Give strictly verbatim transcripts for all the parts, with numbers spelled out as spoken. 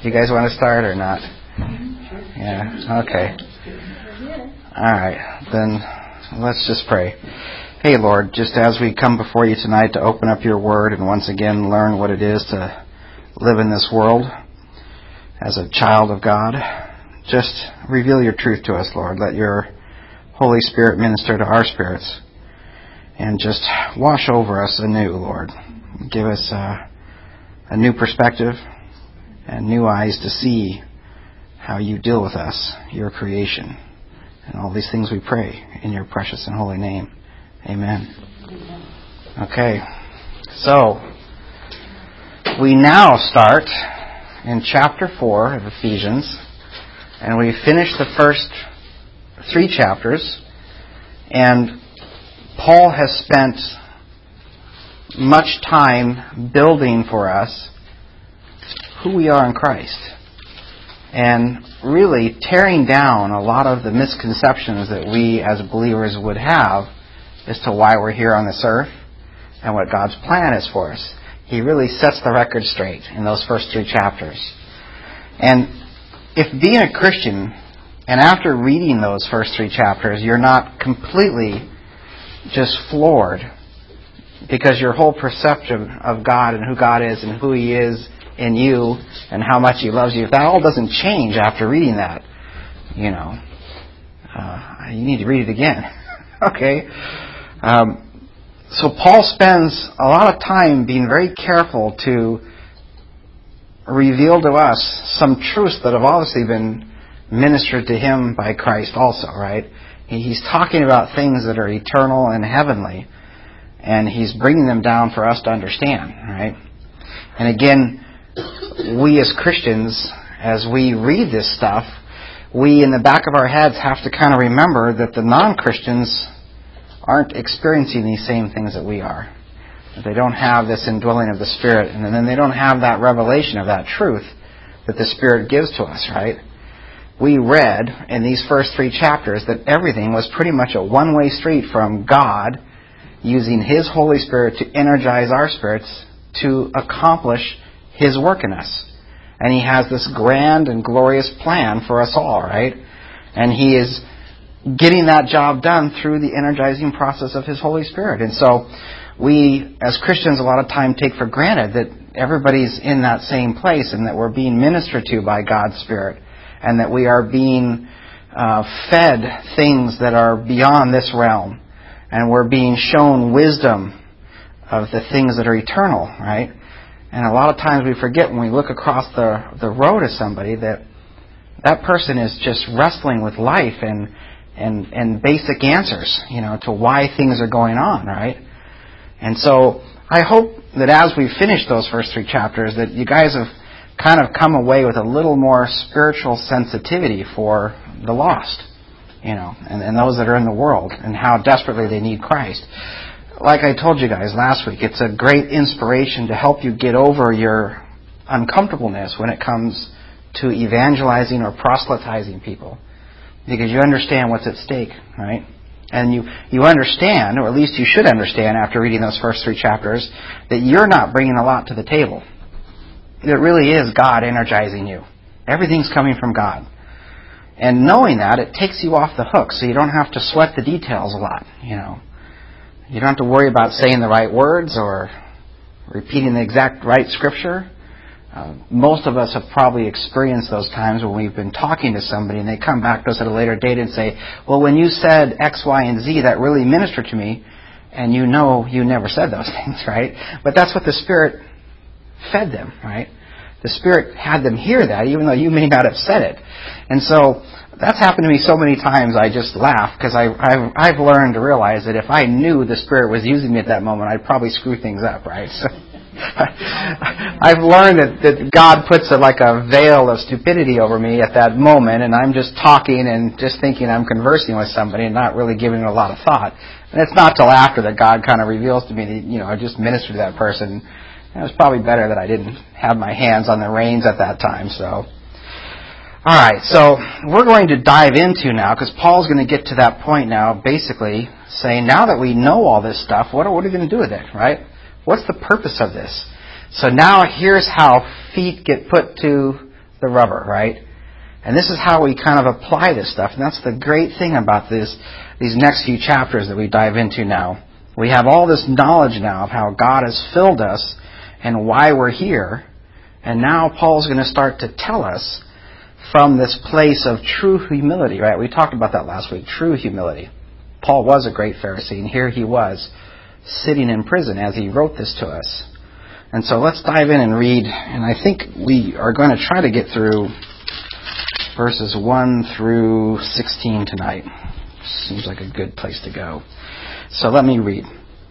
You guys want to start or not? Yeah, okay. All right, then let's just pray. Hey, Lord, just as we come before you tonight to open up your word and once again learn what it is to live in this world as a child of God, just reveal your truth to us, Lord. Let your Holy Spirit minister to our spirits and just wash over us anew, Lord. Give us a, a new perspective and new eyes to see how you deal with us, your creation. And all these things we pray in your precious and holy name. Amen. Okay, so we now start in chapter four of Ephesians, and we finished the first three chapters, and Paul has spent much time building for us who we are in Christ, and really tearing down a lot of the misconceptions that we as believers would have as to why we're here on this earth and what God's plan is for us. He really sets the record straight in those first three chapters. And if being a Christian, and after reading those first three chapters, you're not completely just floored because your whole perception of God and who God is and who He is in you and how much He loves you, if that all doesn't change after reading that, you know, uh, you need to read it again. Okay? Um, so Paul spends a lot of time being very careful to reveal to us some truths that have obviously been ministered to him by Christ also, right? He's talking about things that are eternal and heavenly, and he's bringing them down for us to understand, right? And again, we as Christians, as we read this stuff, we in the back of our heads have to kind of remember that the non-Christians aren't experiencing these same things that we are. That they don't have this indwelling of the Spirit, and then they don't have that revelation of that truth that the Spirit gives to us, right? We read in these first three chapters that everything was pretty much a one-way street from God using His Holy Spirit to energize our spirits to accomplish His work in us. And He has this grand and glorious plan for us all, right? And He is getting that job done through the energizing process of His Holy Spirit. And so we, as Christians, a lot of time take for granted that everybody's in that same place and that we're being ministered to by God's Spirit and that we are being uh, fed things that are beyond this realm and we're being shown wisdom of the things that are eternal, right? And a lot of times we forget when we look across the, the road of somebody that that person is just wrestling with life and and and basic answers, you know, to why things are going on, right? And so I hope that as we finish those first three chapters that you guys have kind of come away with a little more spiritual sensitivity for the lost, you know, and, and those that are in the world and how desperately they need Christ. Like I told you guys last week, it's a great inspiration to help you get over your uncomfortableness when it comes to evangelizing or proselytizing people. Because you understand what's at stake, right? And you, you understand, or at least you should understand after reading those first three chapters, that you're not bringing a lot to the table. It really is God energizing you. Everything's coming from God. And knowing that, it takes you off the hook, so you don't have to sweat the details a lot, you know. You don't have to worry about saying the right words or repeating the exact right scripture. Uh, most of us have probably experienced those times when we've been talking to somebody and they come back to us at a later date and say, well, when you said X, Y, and Z, that really ministered to me. And you know you never said those things, right? But that's what the Spirit fed them, right? The Spirit had them hear that, even though you may not have said it. And so that's happened to me so many times I just laugh because I, I've, I've learned to realize that if I knew the Spirit was using me at that moment, I'd probably screw things up, right? So I've learned that, that God puts a, like a veil of stupidity over me at that moment, and I'm just talking and just thinking I'm conversing with somebody and not really giving it a lot of thought. And it's not till after that God kind of reveals to me that, you know, I just ministered to that person. And it was probably better that I didn't have my hands on the reins at that time, so... All right, so we're going to dive into now, because Paul's going to get to that point now, basically saying, now that we know all this stuff, what are, what are we going to do with it, right? What's the purpose of this? So now here's how feet get put to the rubber, right? And this is how we kind of apply this stuff. And that's the great thing about this, these next few chapters that we dive into now. We have all this knowledge now of how God has filled us and why we're here. And now Paul's going to start to tell us from this place of true humility, right? We talked about that last week, true humility. Paul was a great Pharisee, and here he was sitting in prison as he wrote this to us. And so let's dive in and read. And I think we are going to try to get through verses one through sixteen tonight. Seems like a good place to go. So let me read.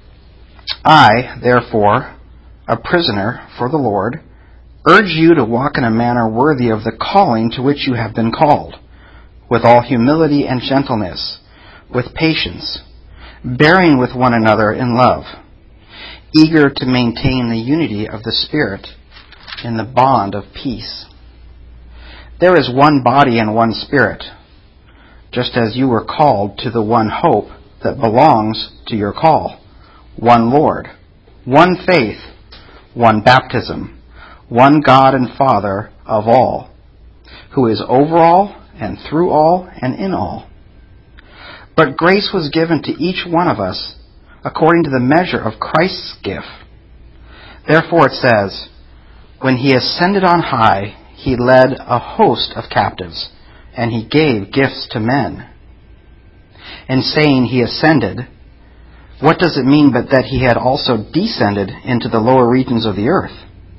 I, therefore, a prisoner for the Lord, urge you to walk in a manner worthy of the calling to which you have been called, with all humility and gentleness, with patience, bearing with one another in love, eager to maintain the unity of the Spirit in the bond of peace. There is one body and one Spirit, just as you were called to the one hope that belongs to your call, one Lord, one faith, one baptism, one God and Father of all, who is over all and through all and in all. But grace was given to each one of us according to the measure of Christ's gift. Therefore it says, when he ascended on high, he led a host of captives, and he gave gifts to men. In saying he ascended, what does it mean but that he had also descended into the lower regions of the earth?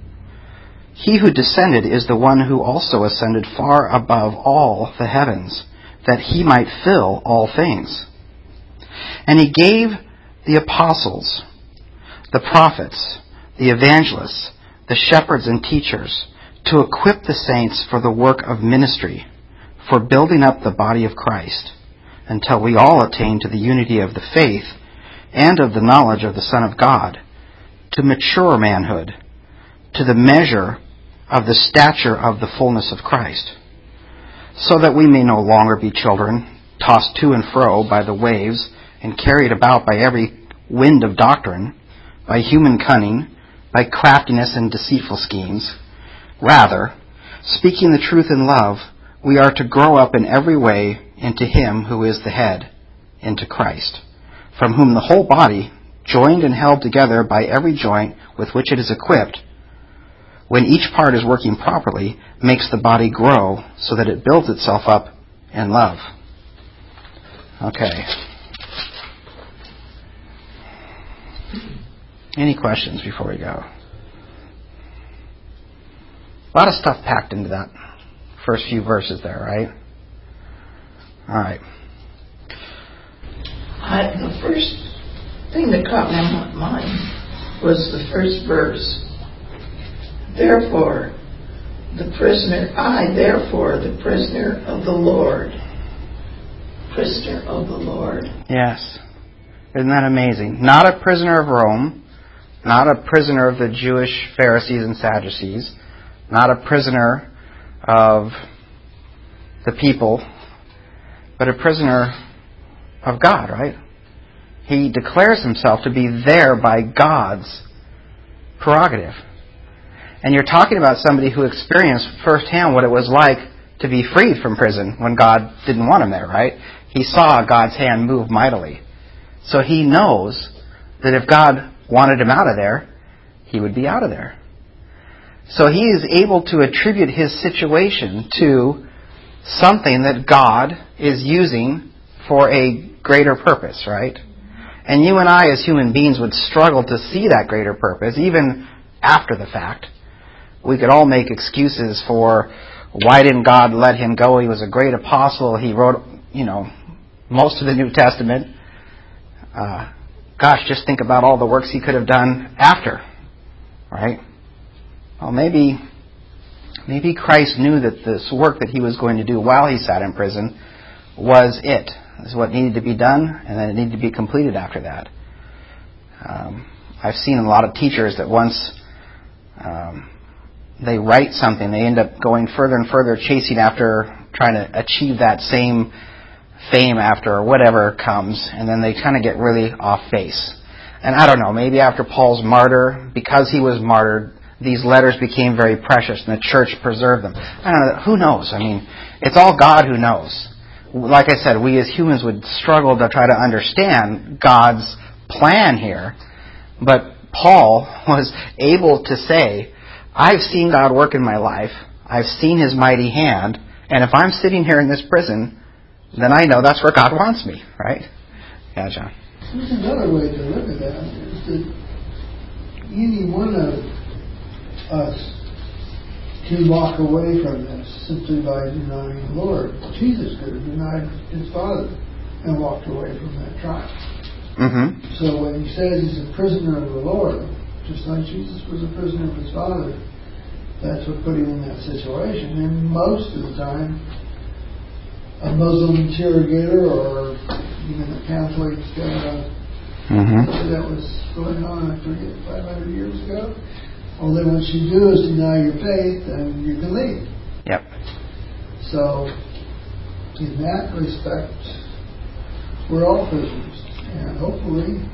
He who descended is the one who also ascended far above all the heavens, that he might fill all things. And he gave the apostles, the prophets, the evangelists, the shepherds and teachers, to equip the saints for the work of ministry, for building up the body of Christ, until we all attain to the unity of the faith and of the knowledge of the Son of God, to mature manhood, to the measure of the stature of the fullness of Christ, so that we may no longer be children, tossed to and fro by the waves and carried about by every wind of doctrine, by human cunning, by craftiness and deceitful schemes. Rather, speaking the truth in love, we are to grow up in every way into Him who is the head, into Christ, from whom the whole body, joined and held together by every joint with which it is equipped, when each part is working properly, makes the body grow so that it builds itself up in love. Okay. Any questions before we go? A lot of stuff packed into that first few verses there, right? All right. I, the first thing that caught my mind was the first verse. Therefore, the prisoner, I, therefore, the prisoner of the Lord. Prisoner of the Lord. Yes. Isn't that amazing? Not a prisoner of Rome, not a prisoner of the Jewish Pharisees and Sadducees, not a prisoner of the people, but a prisoner of God, right? He declares himself to be there by God's prerogative. And you're talking about somebody who experienced firsthand what it was like to be freed from prison when God didn't want him there, right? He saw God's hand move mightily. So he knows that if God wanted him out of there, he would be out of there. So he is able to attribute his situation to something that God is using for a greater purpose, right? And you and I as human beings would struggle to see that greater purpose, even after the fact. We could all make excuses for why didn't God let him go? He was a great apostle. He wrote, you know, most of the New Testament. Uh, gosh, just think about all the works he could have done after, right? Well, maybe, maybe Christ knew that this work that he was going to do while he sat in prison was it. This is what needed to be done, and then it needed to be completed after that. Um, I've seen a lot of teachers that once um, they write something, they end up going further and further chasing after trying to achieve that same fame after or whatever comes, and then they kind of get really off base. And I don't know, maybe after Paul's martyr, because he was martyred, these letters became very precious and the church preserved them. I don't know. Who knows? I mean, it's all God who knows. Like I said, we as humans would struggle to try to understand God's plan here. But Paul was able to say, I've seen God work in my life. I've seen His mighty hand. And if I'm sitting here in this prison, then I know that's where God wants me, right? Yeah, John. There's another way to look at that, is that any one of us can walk away from this simply by denying the Lord. Jesus could have denied His Father and walked away from that trial. Mm-hmm. So when He says He's a prisoner of the Lord, just like Jesus was a prisoner of His Father, that's what put Him in that situation. And most of the time, a Muslim interrogator or even a Catholic uh, mm-hmm. that was going on, I forget, five hundred years ago. Only what you do is deny your faith and you can leave. Yep. So, in that respect, we're all prisoners. And hopefully,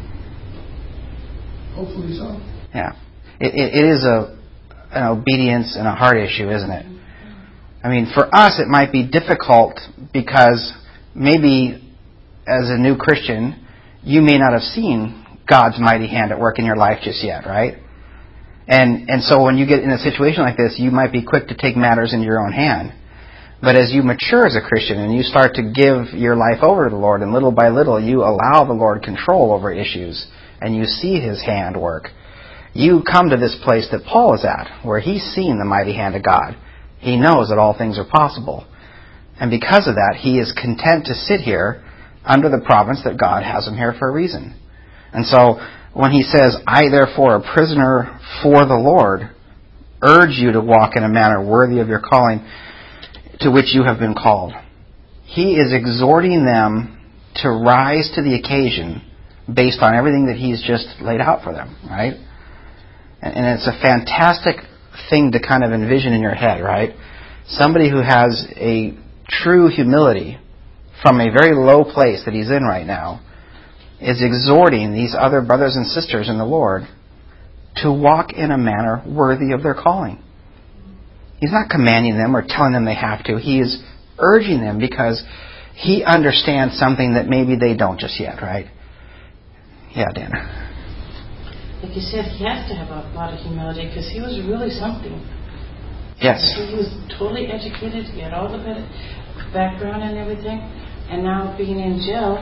hopefully so. Yeah. It, it, it is a an obedience and a heart issue, isn't it? I mean, for us, it might be difficult because maybe as a new Christian, you may not have seen God's mighty hand at work in your life just yet, right? And and so when you get in a situation like this, you might be quick to take matters into your own hand. But as you mature as a Christian and you start to give your life over to the Lord, and little by little you allow the Lord control over issues, and you see His hand work, you come to this place that Paul is at, where he's seen the mighty hand of God. He knows that all things are possible. And because of that, he is content to sit here under the providence that God has him here for a reason. And so when he says, I therefore, a prisoner for the Lord, urge you to walk in a manner worthy of your calling to which you have been called. He is exhorting them to rise to the occasion based on everything that he's just laid out for them, right? And it's a fantastic thing to kind of envision in your head, right? Somebody who has a true humility from a very low place that he's in right now is exhorting these other brothers and sisters in the Lord to walk in a manner worthy of their calling. He's not commanding them or telling them they have to. He is urging them because he understands something that maybe they don't just yet, right? Yeah, Dana. Like you said, he has to have a lot of humility because he was really something. Yes. He was totally educated. He had all the background and everything. And now being in jail,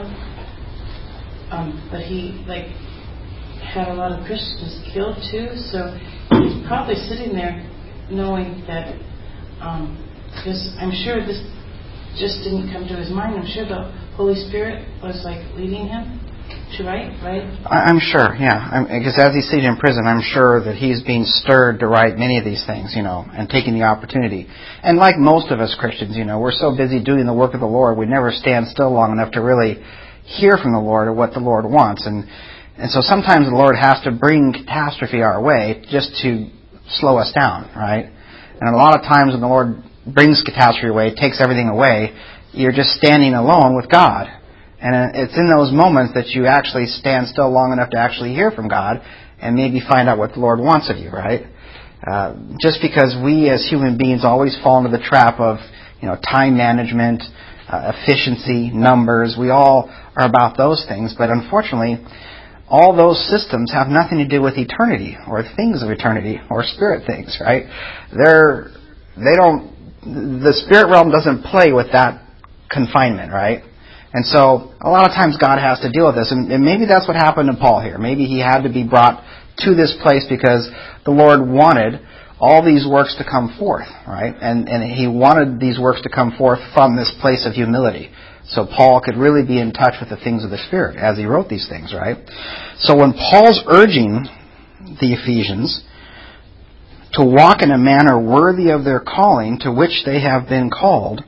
um, but he like had a lot of Christians killed too. So he's probably sitting there knowing that, um, because I'm sure this just didn't come to his mind. I'm sure the Holy Spirit was like leading him to write, right? I'm sure, yeah. Because as he's sitting in prison, I'm sure that he's being stirred to write many of these things, you know, and taking the opportunity. And like most of us Christians, you know, we're so busy doing the work of the Lord, we never stand still long enough to really hear from the Lord or what the Lord wants. And and so sometimes the Lord has to bring catastrophe our way just to slow us down, right? And a lot of times when the Lord brings catastrophe away, takes everything away, you're just standing alone with God. And it's in those moments that you actually stand still long enough to actually hear from God and maybe find out what the Lord wants of you, right? Uh, just because we as human beings always fall into the trap of, you know, time management, uh, efficiency, numbers. We all are about those things. But unfortunately, all those systems have nothing to do with eternity or things of eternity or spirit things, right? They're, they don't, the spirit realm doesn't play with that confinement, right? And so a lot of times God has to deal with this. And, and maybe that's what happened to Paul here. Maybe he had to be brought to this place because the Lord wanted all these works to come forth, right? And, and he wanted these works to come forth from this place of humility. So Paul could really be in touch with the things of the Spirit as he wrote these things, right? So when Paul's urging the Ephesians to walk in a manner worthy of their calling to which they have been called,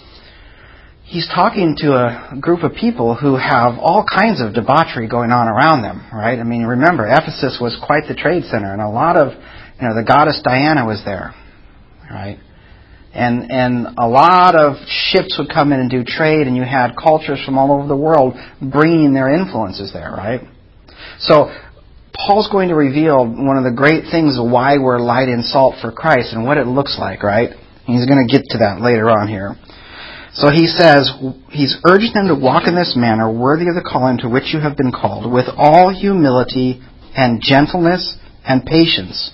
he's talking to a group of people who have all kinds of debauchery going on around them, right? I mean, remember, Ephesus was quite the trade center, and a lot of, you know, the goddess Diana was there, right? And and a lot of ships would come in and do trade, and you had cultures from all over the world bringing their influences there, right? So Paul's going to reveal one of the great things of why we're light and salt for Christ and what it looks like, right? He's going to get to that later on here. So he says, he's urging them to walk in this manner worthy of the calling to which you have been called, with all humility and gentleness and patience,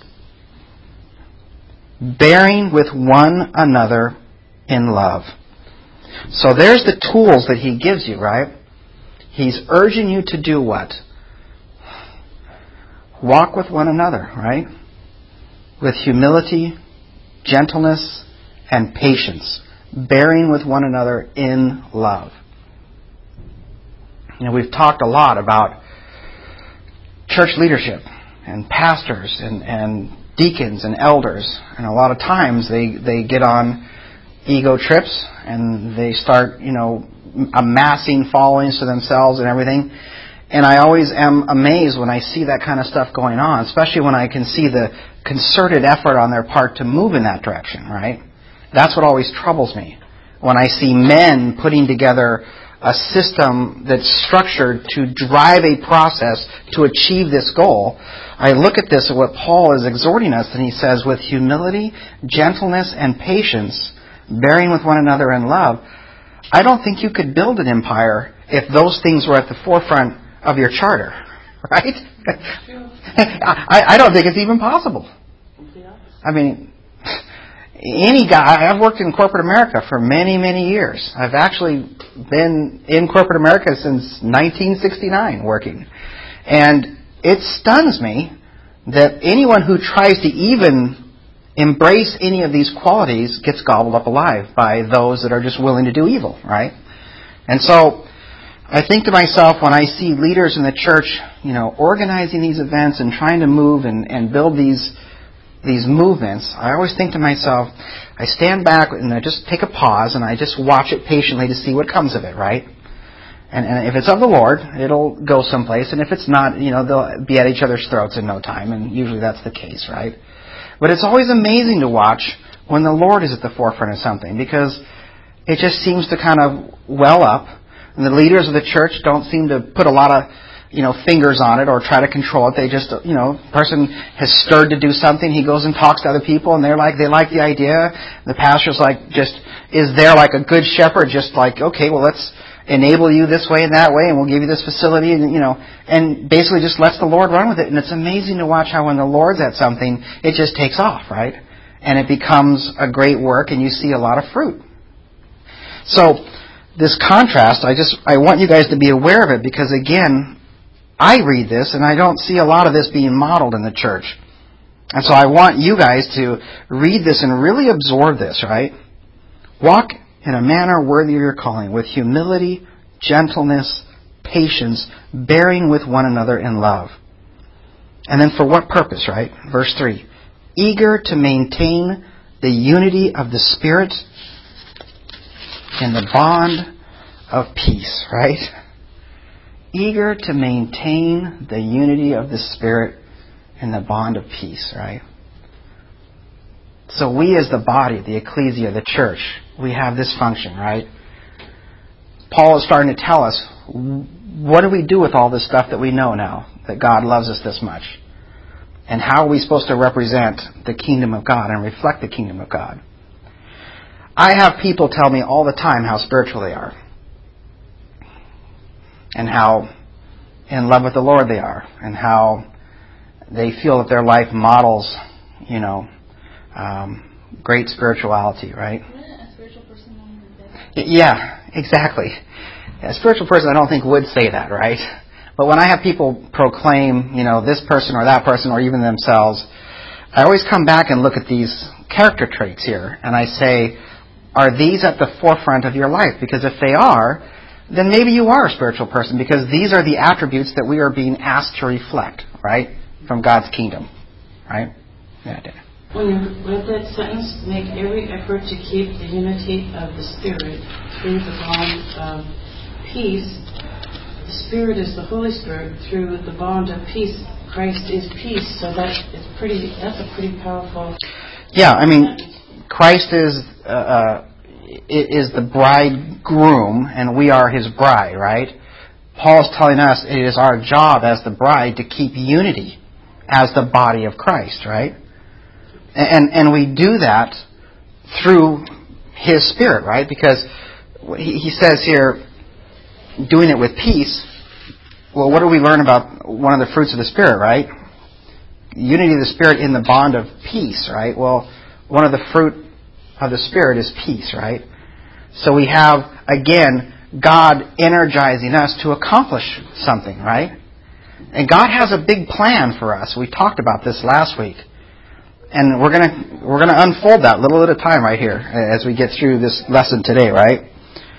bearing with one another in love. So there's the tools that he gives you, right? He's urging you to do what? Walk with one another, right? With humility, gentleness, and patience, bearing with one another in love. You know, we've talked a lot about church leadership and pastors and, and deacons and elders, and a lot of times they, they get on ego trips and they start, you know, amassing followings to themselves and everything. And I always am amazed when I see that kind of stuff going on, especially when I can see the concerted effort on their part to move in that direction, right? That's what always troubles me. When I see men putting together a system that's structured to drive a process to achieve this goal, I look at this at what Paul is exhorting us, and he says, with humility, gentleness, and patience, bearing with one another in love. I don't think you could build an empire if those things were at the forefront of your charter, right? I, I don't think it's even possible. I mean, any guy, I've worked in corporate America for many, many years. I've actually been in corporate America since nineteen sixty-nine working. And it stuns me that anyone who tries to even embrace any of these qualities gets gobbled up alive by those that are just willing to do evil, right? And so I think to myself, when I see leaders in the church, you know, organizing these events and trying to move and, and build these these movements, I always think to myself, I stand back and I just take a pause and I just watch it patiently to see what comes of it, right? And, and if it's of the Lord, it'll go someplace. And if it's not, you know, they'll be at each other's throats in no time. And usually that's the case, right? But it's always amazing to watch when the Lord is at the forefront of something, because it just seems to kind of well up. And the leaders of the church don't seem to put a lot of, you know, fingers on it or try to control it. They just, you know, person has stirred to do something. He goes and talks to other people, and they're like, they like the idea. The pastor's like, just is there like a good shepherd, just like, okay, well, let's enable you this way and that way, and we'll give you this facility, and you know, and basically just lets the Lord run with it. And it's amazing to watch how when the Lord's at something, it just takes off, right? And it becomes a great work, and you see a lot of fruit. So this contrast, I just I want you guys to be aware of it, because again, I read this and I don't see a lot of this being modeled in the church. And so I want you guys to read this and really absorb this, right? Walk in a manner worthy of your calling, with humility, gentleness, patience, bearing with one another in love. And then for what purpose, right? Verse three. Eager to maintain the unity of the Spirit in the bond of peace, right? Eager to maintain the unity of the Spirit in the bond of peace, right? So we as the body, the ecclesia, the church, we have this function, right? Paul is starting to tell us, what do we do with all this stuff that we know now, that God loves us this much? And how are we supposed to represent the kingdom of God and reflect the kingdom of God? I have people tell me all the time how spiritual they are, and how in love with the Lord they are, and how they feel that their life models, you know, um, great spirituality, right? A spiritual person on yeah, exactly. A spiritual person, I don't think, would say that, right? But when I have people proclaim, you know, this person or that person or even themselves, I always come back and look at these character traits here, and I say, are these at the forefront of your life? Because if they are, then maybe you are a spiritual person, because these are the attributes that we are being asked to reflect, right, from God's kingdom, right? Yeah, Dan. When you read that sentence, make every effort to keep the unity of the Spirit through the bond of peace. The Spirit is the Holy Spirit. Through the bond of peace, Christ is peace. So that is pretty. That's a pretty powerful. Yeah, I mean, Christ is uh, uh, is the bridegroom, and we are His bride, right? Paul's telling us it is our job as the bride to keep unity as the body of Christ, right? And and we do that through His Spirit, right? Because he, he says here, doing it with peace. Well, what do we learn about one of the fruits of the Spirit, right? Unity of the Spirit in the bond of peace, right? Well, one of the fruit of the Spirit is peace, right? So we have, again, God energizing us to accomplish something, right? And God has a big plan for us. We talked about this last week. And we're gonna we're gonna unfold that little at a time right here as we get through this lesson today, right?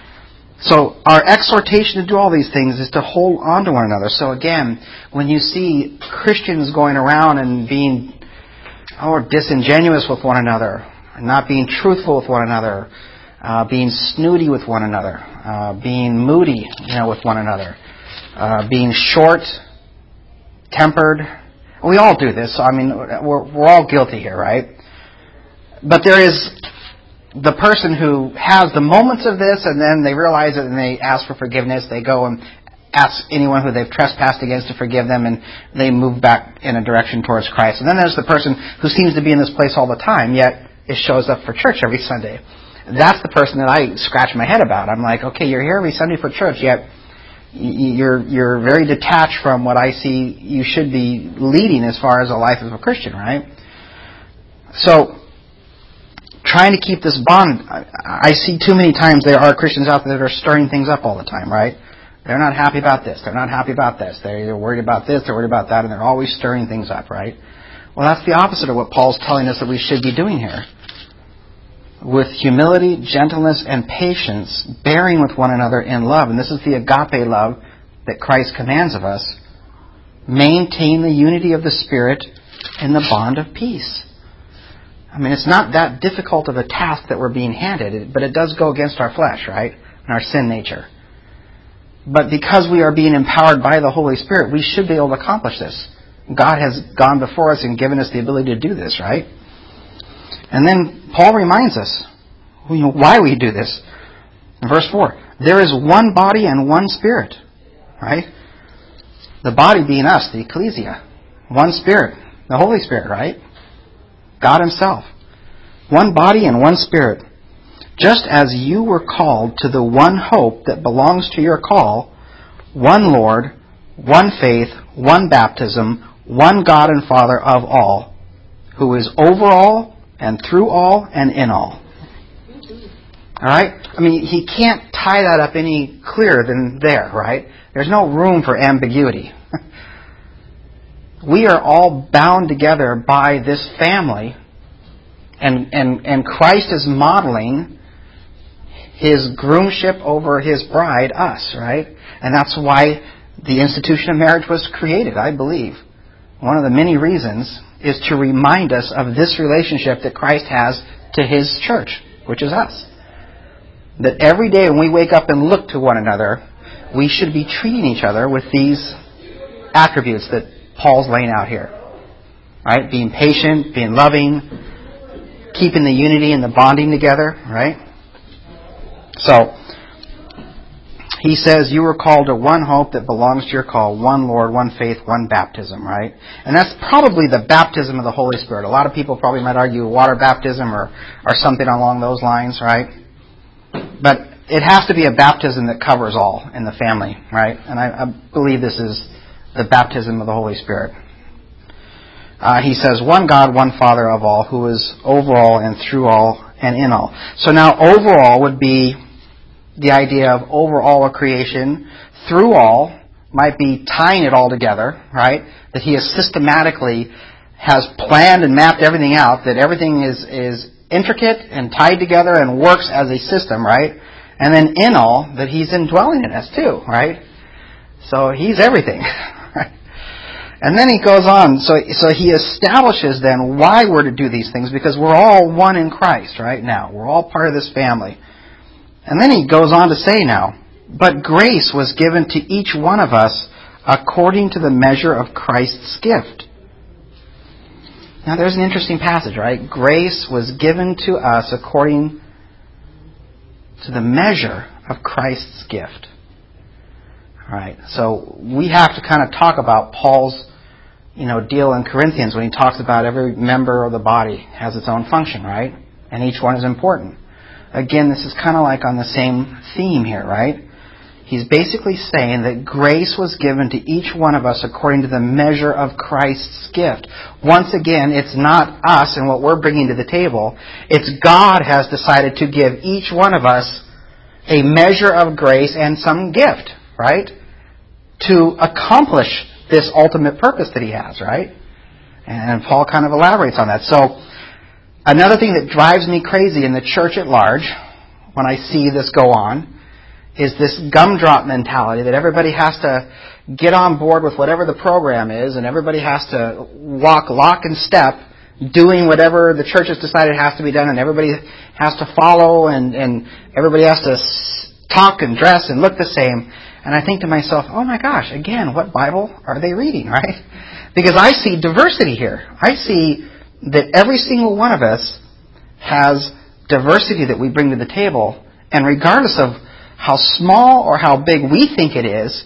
So our exhortation to do all these things is to hold on to one another. So again, when you see Christians going around and being oh, disingenuous with one another, not being truthful with one another, uh, being snooty with one another, uh, being moody, you know, with one another, uh, being short-tempered. We all do this. So, I mean, we're, we're all guilty here, right? But there is the person who has the moments of this, and then they realize it and they ask for forgiveness. They go and ask anyone who they've trespassed against to forgive them, and they move back in a direction towards Christ. And then there's the person who seems to be in this place all the time, yet it shows up for church every Sunday. That's the person that I scratch my head about. I'm like, okay, you're here every Sunday for church, yet you're you're very detached from what I see you should be leading as far as a life of a Christian, right? So, trying to keep this bond, I see too many times there are Christians out there that are stirring things up all the time, right? They're not happy about this. They're not happy about this. They're worried about this. They're worried about that. And they're always stirring things up, right? Well, that's the opposite of what Paul's telling us that we should be doing here. With humility, gentleness, and patience, bearing with one another in love. And this is the agape love that Christ commands of us. Maintain the unity of the Spirit in the bond of peace. I mean, it's not that difficult of a task that we're being handed, but it does go against our flesh, right? And our sin nature. But because we are being empowered by the Holy Spirit, we should be able to accomplish this. God has gone before us and given us the ability to do this, right? And then Paul reminds us you know, why we do this. In verse four, there is one body and one Spirit, right? The body being us, the ecclesia. One Spirit, the Holy Spirit, right? God Himself. One body and one Spirit. Just as you were called to the one hope that belongs to your call, one Lord, one faith, one baptism, one God and Father of all, who is over all and through all and in all. Alright? I mean, he can't tie that up any clearer than there, right? There's no room for ambiguity. We are all bound together by this family, and, and, and Christ is modeling His groomship over His bride, us, right? And that's why the institution of marriage was created, I believe. One of the many reasons is to remind us of this relationship that Christ has to His church, which is us. That every day when we wake up and look to one another, we should be treating each other with these attributes that Paul's laying out here. Right? Being patient, being loving, keeping the unity and the bonding together, right? So, he says you were called to one hope that belongs to your call, one Lord, one faith, one baptism, right? And that's probably the baptism of the Holy Spirit. A lot of people probably might argue water baptism or, or something along those lines, right? But it has to be a baptism that covers all in the family, right? And I, I believe this is the baptism of the Holy Spirit. Uh, he says, one God, one Father of all, who is over all and through all and in all. So now overall would be the idea of over all of creation. Through all might be tying it all together, right? That He has systematically has planned and mapped everything out, that everything is, is intricate and tied together and works as a system, right? And then in all, that He's indwelling in us too, right? So He's everything. And then he goes on, so so he establishes then why we're to do these things, because we're all one in Christ right now. We're all part of this family. And then he goes on to say now, but grace was given to each one of us according to the measure of Christ's gift. Now there's an interesting passage, right? Grace was given to us according to the measure of Christ's gift. Right? So we have to kind of talk about Paul's, you know, deal in Corinthians when he talks about every member of the body has its own function, right? And each one is important. Again, this is kind of like on the same theme here, right? He's basically saying that grace was given to each one of us according to the measure of Christ's gift. Once again, it's not us and what we're bringing to the table. It's God has decided to give each one of us a measure of grace and some gift, right? To accomplish this ultimate purpose that he has, right? And Paul kind of elaborates on that. So, another thing that drives me crazy in the church at large, when I see this go on, is this gumdrop mentality that everybody has to get on board with whatever the program is, and everybody has to walk lock and step, doing whatever the church has decided has to be done, and everybody has to follow, and, and everybody has to talk and dress and look the same. And I think to myself, oh my gosh, again, what Bible are they reading, right? Because I see diversity here. I see that every single one of us has diversity that we bring to the table, and regardless of how small or how big we think it is,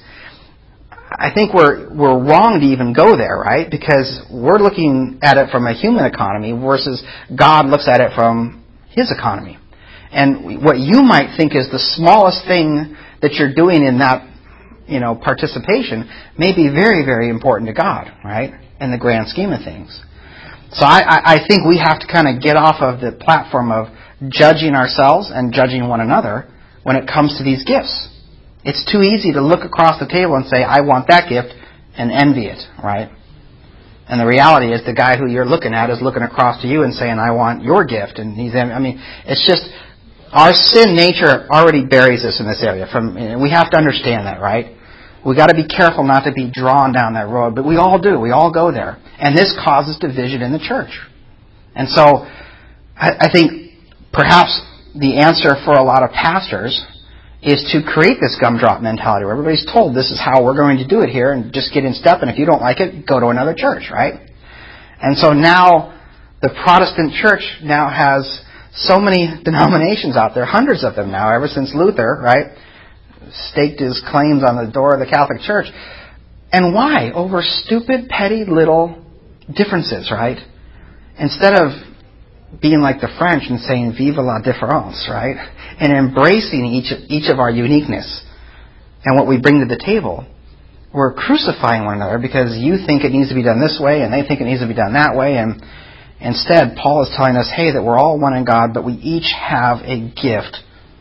I think we're we're wrong to even go there, right? Because we're looking at it from a human economy versus God looks at it from His economy. And what you might think is the smallest thing that you're doing in that, you know, participation may be very, very important to God, right? In the grand scheme of things. So I, I think we have to kind of get off of the platform of judging ourselves and judging one another when it comes to these gifts. It's too easy to look across the table and say, I want that gift, and envy it, right? And the reality is the guy who you're looking at is looking across to you and saying, I want your gift. And he's, I mean, it's just, our sin nature already buries us in this area. From we have to understand that, right? We've got to be careful not to be drawn down that road, but we all do. We all go there. And this causes division in the church. And so, I, I think perhaps the answer for a lot of pastors is to create this gumdrop mentality where everybody's told this is how we're going to do it here and just get in step, and if you don't like it, go to another church, right? And so now the Protestant church now has so many denominations out there, hundreds of them now, ever since Luther, right, staked his claims on the door of the Catholic Church. And why? Over stupid, petty little differences, right? Instead of being like the French and saying "Vive la différence," right? And embracing each each of our uniqueness and what we bring to the table, we're crucifying one another because you think it needs to be done this way and they think it needs to be done that way. And instead, Paul is telling us, hey, that we're all one in God, but we each have a gift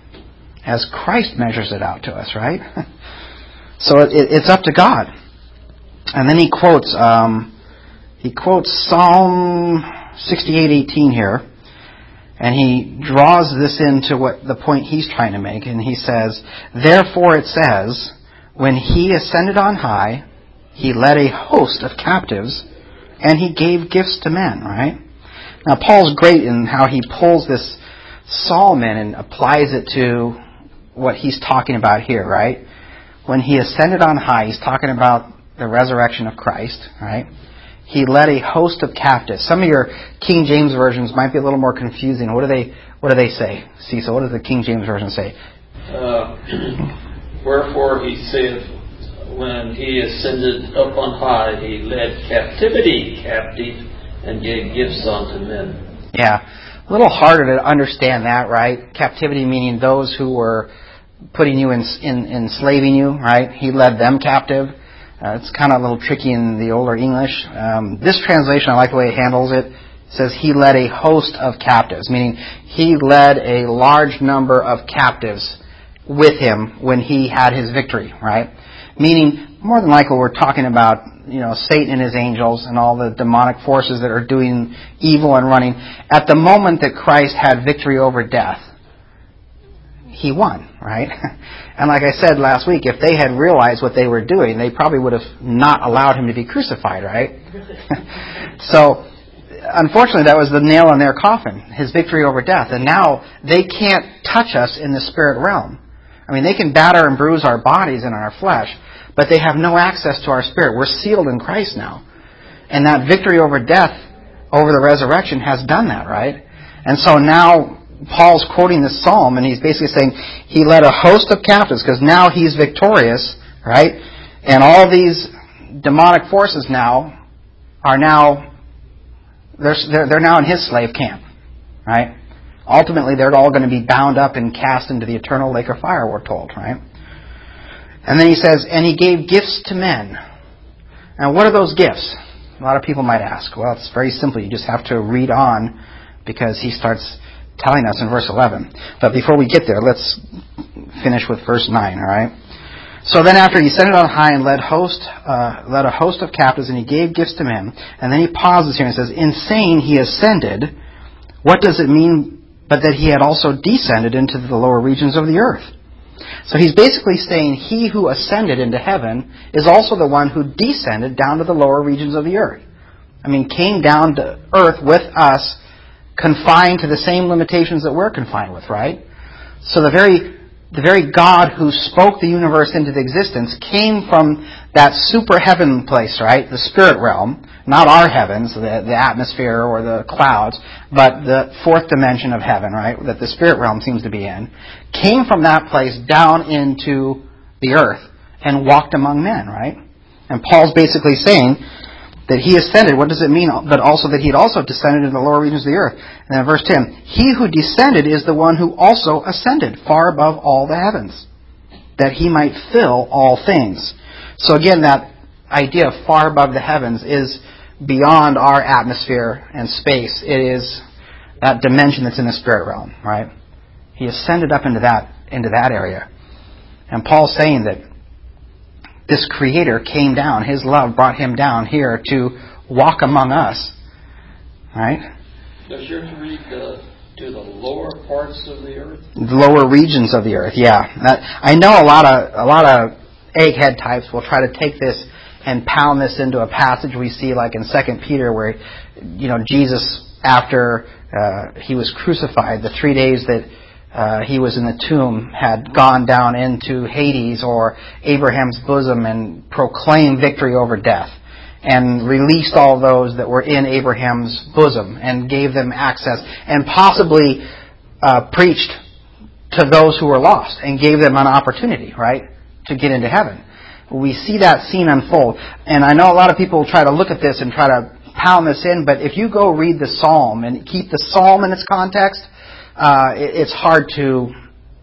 as Christ measures it out to us, right? So it, it's up to God. And then he quotes um, he quotes Psalm sixty-eight eighteen here, and he draws this into what the point he's trying to make, and he says, therefore it says, when he ascended on high, he led a host of captives, and he gave gifts to men, right? Now Paul's great in how he pulls this psalm in and applies it to what he's talking about here, right? When he ascended on high, he's talking about the resurrection of Christ, right? He led a host of captives. Some of your King James versions might be a little more confusing. What do they What do they say? Cecil, what does the King James version say? Uh, Wherefore he saith, when he ascended up on high, he led captivity captive and gave gifts unto men. Yeah, a little harder to understand that, right? Captivity meaning those who were putting you in, in enslaving you, right? He led them captive. Uh, it's kind of a little tricky in the older English. Um, this translation, I like the way it handles it. It says he led a host of captives, meaning he led a large number of captives with him when he had his victory, right? Meaning, more than likely, we're talking about, you know, Satan and his angels and all the demonic forces that are doing evil and running. At the moment that Christ had victory over death, he won, right? And like I said last week, if they had realized what they were doing, they probably would have not allowed him to be crucified, right? So, unfortunately, that was the nail in their coffin, his victory over death. And now they can't touch us in the spirit realm. I mean, they can batter and bruise our bodies and our flesh, but they have no access to our spirit. We're sealed in Christ now. And that victory over death, over the resurrection, has done that, right? And so now Paul's quoting this psalm, and he's basically saying he led a host of captives because now he's victorious right? And all these demonic forces now are now, they're, they're, they're now in his slave camp, right? Ultimately, they're all going to be bound up and cast into the eternal lake of fire, we're told, right? And then he says, and he gave gifts to men. Now, what are those gifts? A lot of people might ask. Well, it's very simple. You just have to read on because he starts telling us in verse eleven. But before we get there, let's finish with verse nine, all right? So then after he ascended on high and led host, uh, led a host of captives, and he gave gifts to men, and then he pauses here and says, in saying he ascended, what does it mean but that he had also descended into the lower regions of the earth? So he's basically saying he who ascended into heaven is also the one who descended down to the lower regions of the earth. I mean, came down to earth with us, confined to the same limitations that we're confined with, right? So the very the very God who spoke the universe into existence came from that super heaven place, right? The spirit realm, not our heavens, the, the atmosphere or the clouds, but the fourth dimension of heaven, right? That the spirit realm seems to be in, came from that place down into the earth and walked among men, right? And Paul's basically saying that he ascended. What does it mean? But also that he had also descended into the lower regions of the earth. And then verse ten, he who descended is the one who also ascended far above all the heavens, that he might fill all things. So again, that idea of far above the heavens is beyond our atmosphere and space. It is that dimension that's in the spirit realm, right? He ascended up into that into that area. And Paul's saying that this Creator came down. His love brought him down here to walk among us. Right? Does yours read the, to the lower parts of the earth? The lower regions of the earth, yeah. That, I know a lot of a lot of egghead types will try to take this and pound this into a passage we see like in Second Peter where, you know, Jesus, after uh, he was crucified, the three days that Uh, he was in the tomb, had gone down into Hades or Abraham's bosom and proclaimed victory over death and released all those that were in Abraham's bosom and gave them access and possibly uh, preached to those who were lost and gave them an opportunity, right, to get into heaven. We see that scene unfold. And I know a lot of people try to look at this and try to pound this in, but if you go read the psalm and keep the psalm in its context, Uh, it's hard to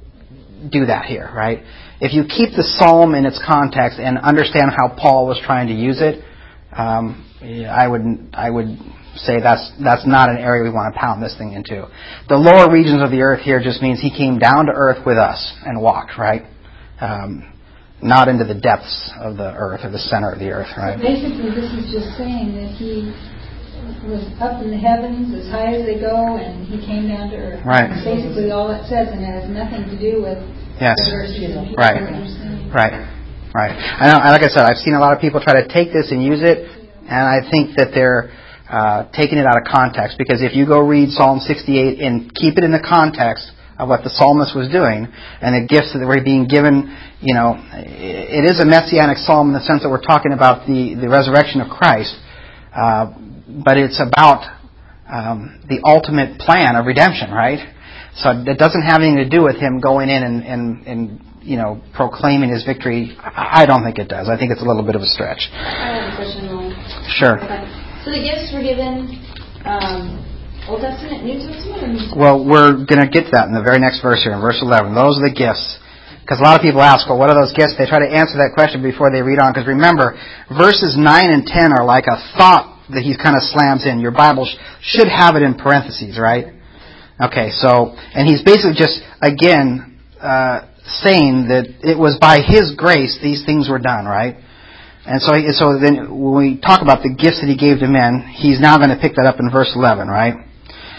do that here, right? If you keep the psalm in its context and understand how Paul was trying to use it, um, I would I would say that's that's not an area we want to pound this thing into. The lower regions of the earth here just means he came down to earth with us and walked, right? Um, not into the depths of the earth or the center of the earth, right? So basically, this is just saying that he was up in the heavens as high as they go, and he came down to earth. Right. That's basically all it says, and it has nothing to do with yes. the verses. Right. Right. Right. I know. Like I said, I've seen a lot of people try to take this and use it, and I think that they're uh, taking it out of context. Because if you go read Psalm sixty-eight and keep it in the context of what the psalmist was doing and the gifts that were being given, you know, it is a messianic psalm in the sense that we're talking about the, the resurrection of Christ. Uh, But it's about um, the ultimate plan of redemption, right? So it doesn't have anything to do with him going in and, and, and you know, proclaiming his victory. I don't think it does. I think it's a little bit of a stretch. I have a question, Lily. Sure. Okay. So the gifts were given um, Old Testament, New Testament, or New Testament? Well, we're going to get to that in the very next verse here, in verse eleven. Those are the gifts. Because a lot of people ask, well, what are those gifts? They try to answer that question before they read on. Because remember, verses nine and ten are like a thought that he kind of slams in. Your Bible sh- should have it in parentheses, right? Okay, so, and he's basically just, again, uh, saying that it was by his grace these things were done, right? And so, so then when we talk about the gifts that he gave to men, he's now going to pick that up in verse eleven, right?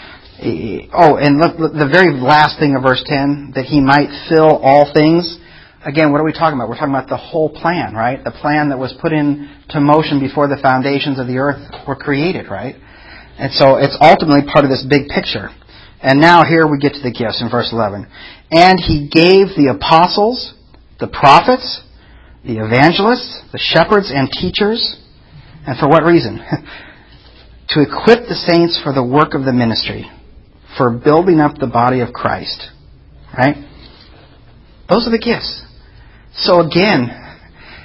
Oh, and look, look, the very last thing of verse ten, that he might fill all things. Again, what are we talking about? We're talking about the whole plan, right? The plan that was put into motion before the foundations of the earth were created, right? And so it's ultimately part of this big picture. And now here we get to the gifts in verse eleven. And he gave the apostles, the prophets, the evangelists, the shepherds and teachers. And for what reason? To equip the saints for the work of the ministry, for building up the body of Christ. Right? Those are the gifts. So again,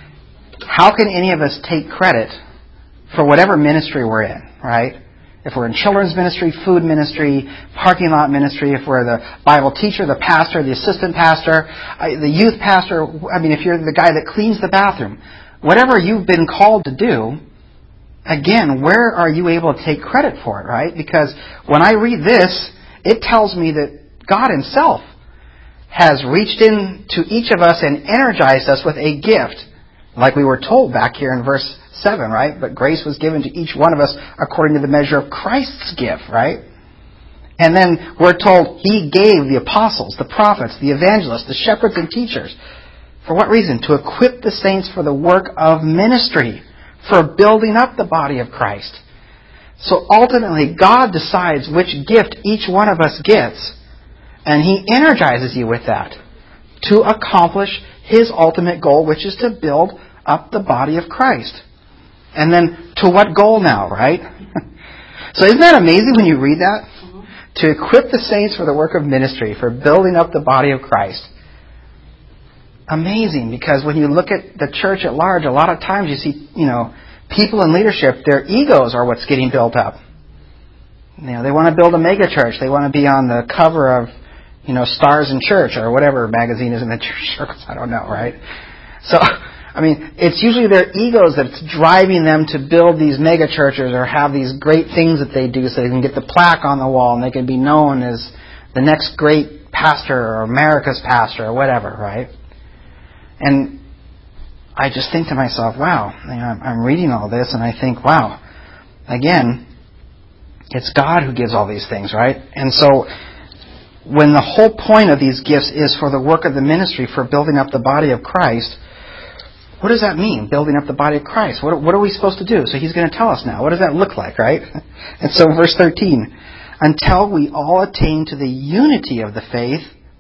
how can any of us take credit for whatever ministry we're in, right? If we're in children's ministry, food ministry, parking lot ministry, if we're the Bible teacher, the pastor, the assistant pastor, the youth pastor, I mean, if you're the guy that cleans the bathroom, whatever you've been called to do, again, where are you able to take credit for it, right? Because when I read this, it tells me that God Himself has reached in to each of us and energized us with a gift, like we were told back here in verse seven, right? But grace was given to each one of us according to the measure of Christ's gift, right? And then we're told He gave the apostles, the prophets, the evangelists, the shepherds and teachers. For what reason? To equip the saints for the work of ministry, for building up the body of Christ. So ultimately, God decides which gift each one of us gets, and He energizes you with that to accomplish His ultimate goal, which is to build up the body of Christ. And then, to what goal now, right? So isn't that amazing when you read that? Mm-hmm. To equip the saints for the work of ministry, for building up the body of Christ. Amazing, because when you look at the church at large, a lot of times you see, you know, people in leadership, their egos are what's getting built up. You know, they want to build a mega church. They want to be on the cover of, you know, Stars in Church or whatever magazine is in the church circles. I don't know, right? So, I mean, it's usually their egos that's driving them to build these mega churches or have these great things that they do so they can get the plaque on the wall and they can be known as the next great pastor or America's pastor or whatever, right? And I just think to myself, wow, you know, I'm reading all this and I think, wow, again, it's God who gives all these things, right? And so when the whole point of these gifts is for the work of the ministry, for building up the body of Christ, what does that mean, building up the body of Christ? What, what are we supposed to do? So He's going to tell us now. What does that look like, right? And so verse thirteen, until we all attain to the unity of the faith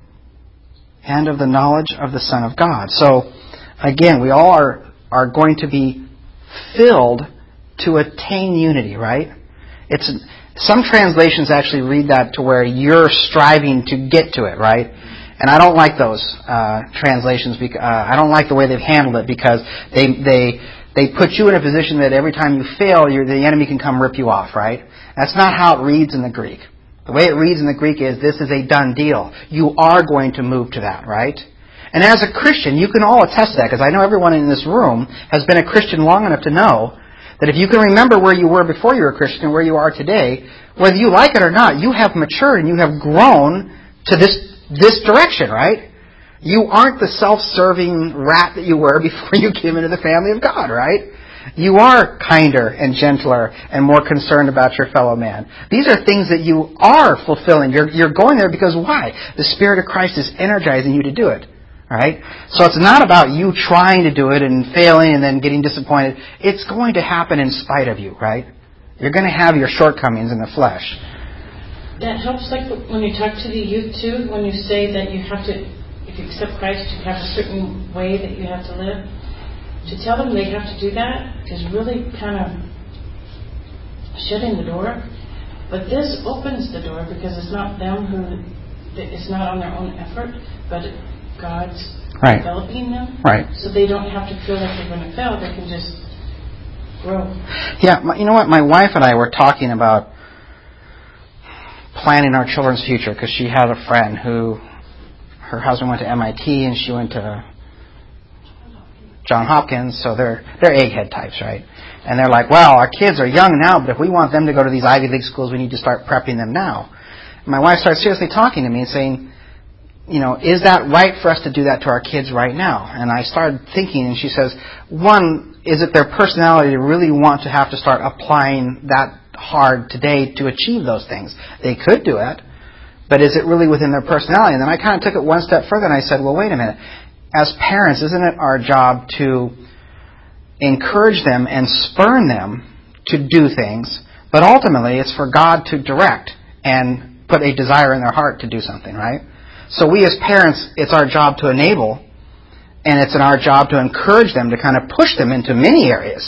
and of the knowledge of the Son of God. So, again, we all are, are going to be filled to attain unity, right? It's some translations actually read that to where you're striving to get to it, right? And I don't like those uh, translations. Because, uh, I don't like the way they've handled it because they they they put you in a position that every time you fail, you're, the enemy can come rip you off, right? That's not how it reads in the Greek. The way it reads in the Greek is this is a done deal. You are going to move to that, right? And as a Christian, you can all attest to that because I know everyone in this room has been a Christian long enough to know that if you can remember where you were before you were a Christian and where you are today, whether you like it or not, you have matured and you have grown to this this direction, right? You aren't the self-serving rat that you were before you came into the family of God, right? You are kinder and gentler and more concerned about your fellow man. These are things that you are fulfilling. You're, you're going there because why? The Spirit of Christ is energizing you to do it. All right? So it's not about you trying to do it and failing and then getting disappointed. It's going to happen in spite of you, right? You're going to have your shortcomings in the flesh. That helps, like when you talk to the youth too, when you say that you have to, if you accept Christ, you have a certain way that you have to live. To tell them they have to do that is really kind of shutting the door. But this opens the door because it's not them who, it's not on their own effort, but God's right. developing them. Right. So they don't have to feel like they're going to fail. They can just grow. Yeah, my, you know what? My wife and I were talking about planning our children's future because she had a friend who, her husband went to M I T and she went to John Hopkins, so they're they're egghead types, right? And they're like, well, our kids are young now, but if we want them to go to these Ivy League schools, we need to start prepping them now. And my wife started seriously talking to me and saying, you know, is that right for us to do that to our kids right now? And I started thinking, and she says, one, is it their personality to really want to have to start applying that hard today to achieve those things? They could do it, but is it really within their personality? And then I kind of took it one step further, and I said, well, wait a minute. As parents, isn't it our job to encourage them and spurn them to do things, but ultimately it's for God to direct and put a desire in their heart to do something, right? So we as parents, it's our job to enable, and it's in our job to encourage them, to kind of push them into many areas.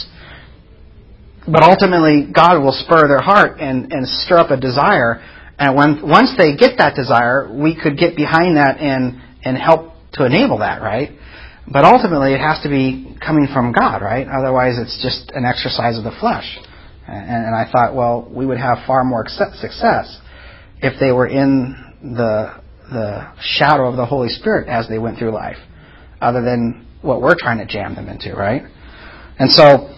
But ultimately, God will spur their heart and, and stir up a desire, and when once they get that desire, we could get behind that and, and help to enable that, right? But ultimately, it has to be coming from God, right? Otherwise, it's just an exercise of the flesh. And, and I thought, well, we would have far more success if they were in the the shadow of the Holy Spirit as they went through life, other than what we're trying to jam them into, right? And so,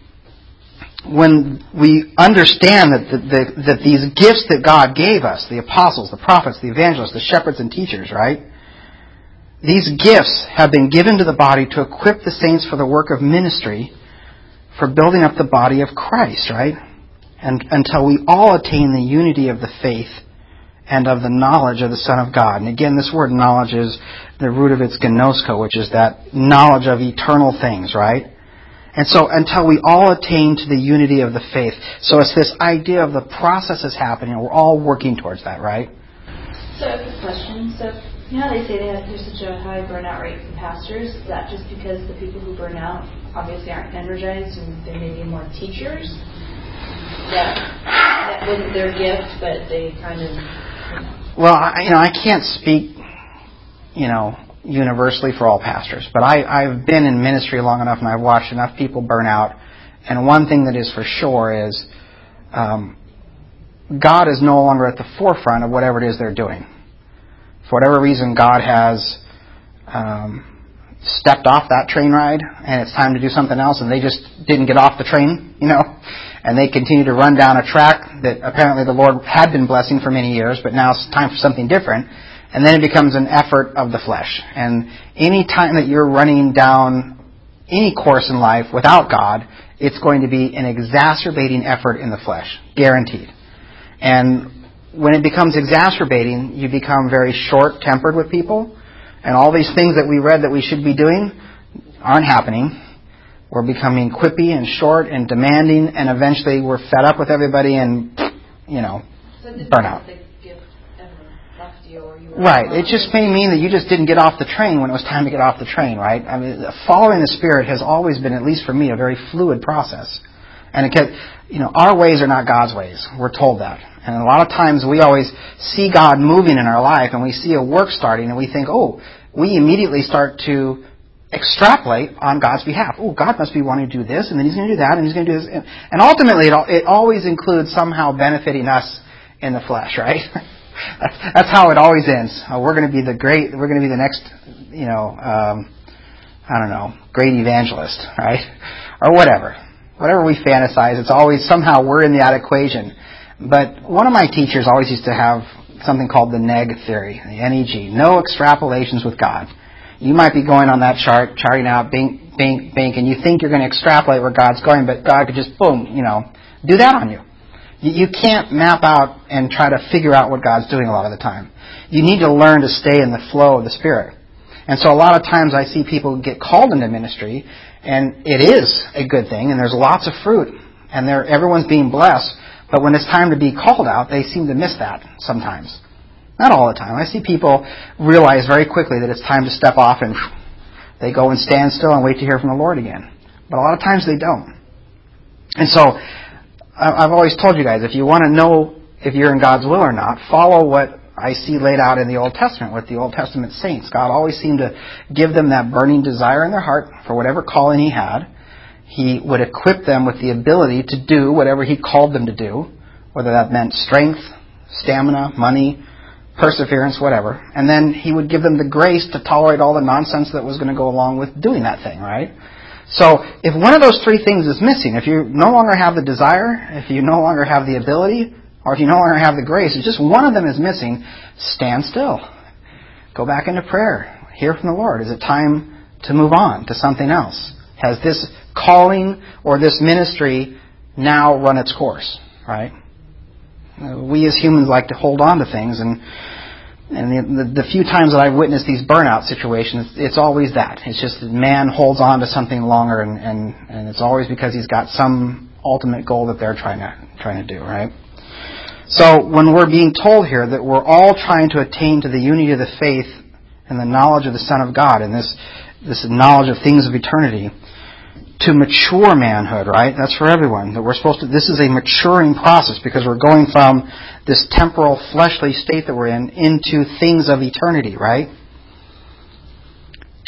when we understand that the, the, that these gifts that God gave us, the apostles, the prophets, the evangelists, the shepherds and teachers, right? These gifts have been given to the body to equip the saints for the work of ministry, for building up the body of Christ, right? And until we all attain the unity of the faith and of the knowledge of the Son of God. And again, this word knowledge is the root of its gnosko, which is that knowledge of eternal things, right? And so until we all attain to the unity of the faith. So it's this idea of the process is happening, and we're all working towards that, right? So I have a question. So you know how they say that there's such a high burnout rate for pastors? Is that just because the people who burn out obviously aren't energized and there may be more teachers? That, that wasn't their gift, but they kind of... You know. Well, I, you know, I can't speak, you know, universally for all pastors, but I, I've been in ministry long enough and I've watched enough people burn out, and one thing that is for sure is um, God is no longer at the forefront of whatever it is they're doing. For whatever reason, God has um, stepped off that train ride and it's time to do something else, and they just didn't get off the train, you know, and they continue to run down a track that apparently the Lord had been blessing for many years, but now it's time for something different. And then it becomes an effort of the flesh. And any time that you're running down any course in life without God, it's going to be an exacerbating effort in the flesh. Guaranteed. And when it becomes exacerbating, you become very short-tempered with people. And all these things that we read that we should be doing aren't happening. We're becoming quippy and short and demanding, and eventually we're fed up with everybody and, you know, burn out. Right. It just may mean that you just didn't get off the train when it was time to get off the train, right? I mean, following the Spirit has always been, at least for me, a very fluid process. And it can, you know, our ways are not God's ways. We're told that. And a lot of times we always see God moving in our life and we see a work starting and we think, oh, we immediately start to extrapolate on God's behalf. Oh, God must be wanting to do this, and then He's going to do that, and He's going to do this. And ultimately, it, it always includes somehow benefiting us in the flesh, right? That's how it always ends. Uh, we're going to be the great, we're going to be the next, you know, um, I don't know, great evangelist, right? Or whatever. Whatever we fantasize, it's always somehow we're in that equation. But one of my teachers always used to have something called the N E G theory, the N E G, no extrapolations with God. You might be going on that chart, charting out, bink, bink, bink, and you think you're going to extrapolate where God's going, but God could just, boom, you know, do that on you. You can't map out and try to figure out what God's doing a lot of the time. You need to learn to stay in the flow of the Spirit. And so a lot of times I see people get called into ministry, and it is a good thing, and there's lots of fruit, and they're, everyone's being blessed, but when it's time to be called out, they seem to miss that sometimes. Not all the time. I see people realize very quickly that it's time to step off, and they go and stand still and wait to hear from the Lord again. But a lot of times they don't. And so I've always told you guys, if you want to know if you're in God's will or not, follow what I see laid out in the Old Testament with the Old Testament saints. God always seemed to give them that burning desire in their heart for whatever calling He had. He would equip them with the ability to do whatever He called them to do, whether that meant strength, stamina, money, perseverance, whatever. And then He would give them the grace to tolerate all the nonsense that was going to go along with doing that thing, right? So if one of those three things is missing, if you no longer have the desire, if you no longer have the ability, or if you no longer have the grace, if just one of them is missing, stand still. Go back into prayer. Hear from the Lord. Is it time to move on to something else? Has this calling or this ministry now run its course, right? We as humans like to hold on to things, and And the, the, the few times that I've witnessed these burnout situations, it's always that. It's just that man holds on to something longer, and, and, and it's always because he's got some ultimate goal that they're trying to trying to do, right? So when we're being told here that we're all trying to attain to the unity of the faith and the knowledge of the Son of God, and this this knowledge of things of eternity, to mature manhood, right? That's for everyone. That we're supposed to. This is a maturing process because we're going from this temporal, fleshly state that we're in into things of eternity, right?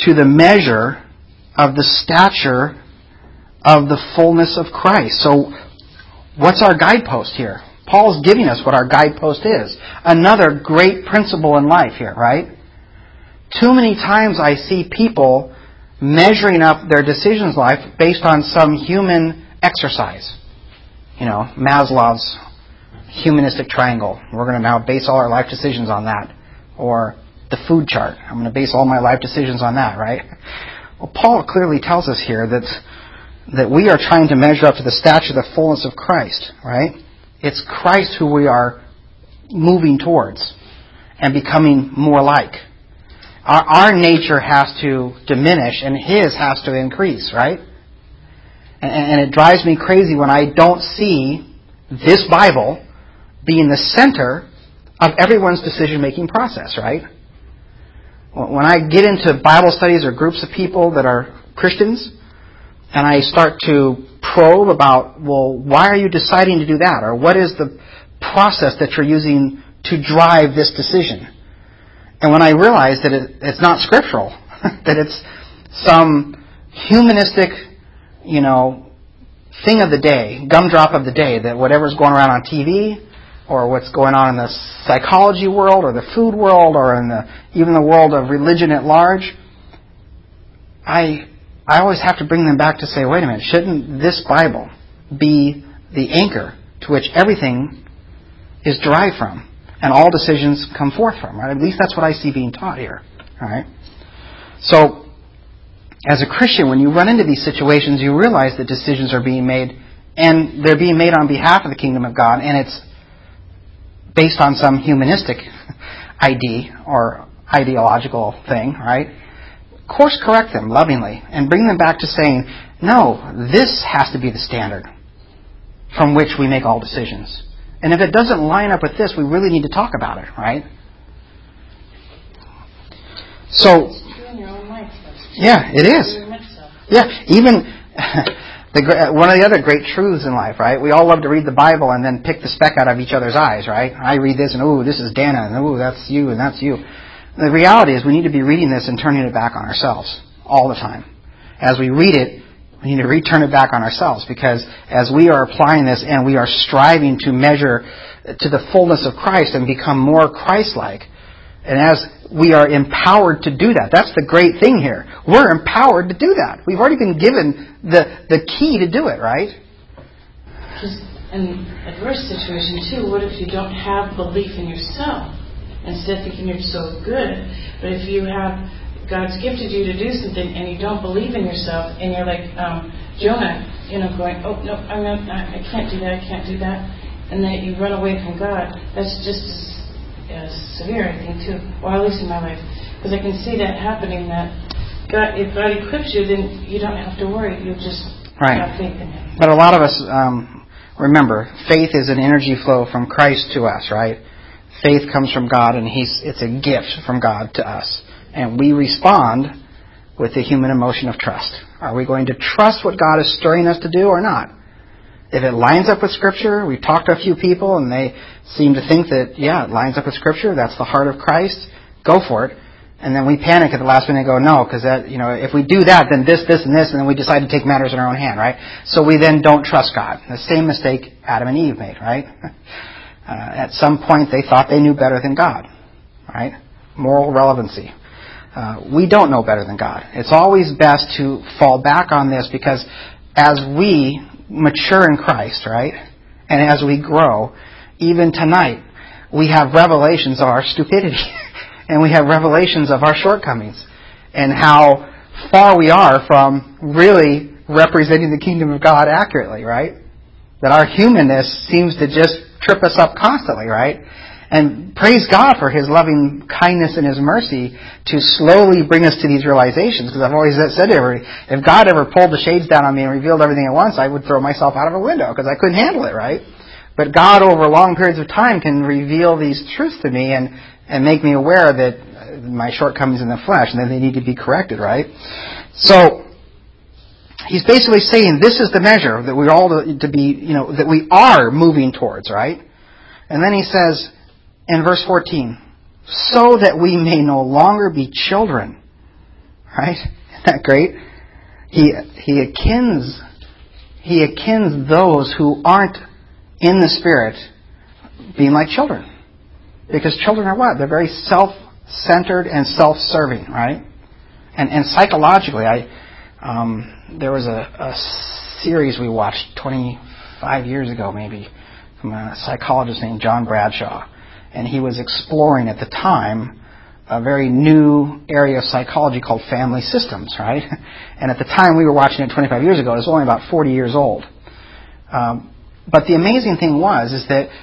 to the measure of the stature of the fullness of Christ. So what's our guidepost here? Paul's giving us what our guidepost is. Another great principle in life here, right? Too many times I see people measuring up their decisions in life based on some human exercise. You know, Maslow's humanistic triangle. We're going to now base all our life decisions on that. Or the food chart. I'm going to base all my life decisions on that, right? Well, Paul clearly tells us here that that we are trying to measure up to the stature of the fullness of Christ, right? It's Christ who we are moving towards and becoming more like. Our, our nature has to diminish and His has to increase, right? And, and it drives me crazy when I don't see this Bible being the center of everyone's decision-making process, right? When I get into Bible studies or groups of people that are Christians, and I start to probe about, well, why are you deciding to do that? Or what is the process that you're using to drive this decision? And when I realize that it, it's not scriptural, that it's some humanistic, you know, thing of the day, gumdrop of the day, that whatever's going around on T V, or what's going on in the psychology world, or the food world, or in the even the world of religion at large, I I always have to bring them back to say, wait a minute, shouldn't this Bible be the anchor to which everything is derived from and all decisions come forth from? Right? At least that's what I see being taught here. All right. So, as a Christian, when you run into these situations, you realize that decisions are being made, and they're being made on behalf of the kingdom of God, and it's based on some humanistic idea or ideological thing, right? Course correct them lovingly and bring them back to saying, no, this has to be the standard from which we make all decisions. And if it doesn't line up with this, we really need to talk about it, right? So, yeah, it is. Yeah, even the, one of the other great truths in life, right? We all love to read the Bible and then pick the speck out of each other's eyes, right? I read this and, ooh, this is Dana, and ooh, that's you, and that's you. The reality is we need to be reading this and turning it back on ourselves all the time. As we read it, we need to return it back on ourselves, because as we are applying this and we are striving to measure to the fullness of Christ and become more Christ-like, and as we are empowered to do that, that's the great thing here. We're empowered to do that. We've already been given the, the key to do it, right? Just an adverse situation, too. What if you don't have belief in yourself? Instead thinking you're so good, but if you have, God's gifted you to do something and you don't believe in yourself, and you're like um, Jonah, you know, going, oh no, I'm not, I can't do that, I can't do that, and then you run away from God. That's just as, as severe, I think, too, or at least in my life, because I can see that happening. That God, if God equips you, then you don't have to worry. You just right. have faith in Him. But a lot of us um, remember, faith is an energy flow from Christ to us, right? Faith comes from God, and He's it's a gift from God to us. And we respond with the human emotion of trust. Are we going to trust what God is stirring us to do or not? If it lines up with Scripture, we've talked to a few people, and they seem to think that, yeah, it lines up with Scripture, that's the heart of Christ, go for it. And then we panic at the last minute and go, no, because that, you know, if we do that, then this, this, and this, and then we decide to take matters in our own hand, right? So we then don't trust God. The same mistake Adam and Eve made, right? Uh, at some point, they thought they knew better than God, right? Moral relevancy. Uh, we don't know better than God. It's always best to fall back on this, because as we mature in Christ, right, and as we grow, even tonight, we have revelations of our stupidity, and we have revelations of our shortcomings, and how far we are from really representing the kingdom of God accurately, right? That our humanness seems to just trip us up constantly, right? And praise God for His loving kindness and His mercy to slowly bring us to these realizations. Because I've always said to everybody, if God ever pulled the shades down on me and revealed everything at once, I would throw myself out of a window because I couldn't handle it, right? But God, over long periods of time, can reveal these truths to me and, and make me aware that my shortcomings in the flesh, and that they need to be corrected, right? So, He's basically saying this is the measure that we're all to, to be, you know, that we are moving towards, right? And then he says in verse fourteen, so that we may no longer be children, Right? Isn't that great? He he akins he akins those who aren't in the Spirit being like children. Because children are what? They're very self-centered and self-serving, right? And and psychologically, I um, there was a, a series we watched twenty-five years ago, maybe, from a psychologist named John Bradshaw, and he was exploring at the time a very new area of psychology called family systems, right? And at the time we were watching it twenty-five years ago, it was only about forty years old. Um, but the amazing thing was is that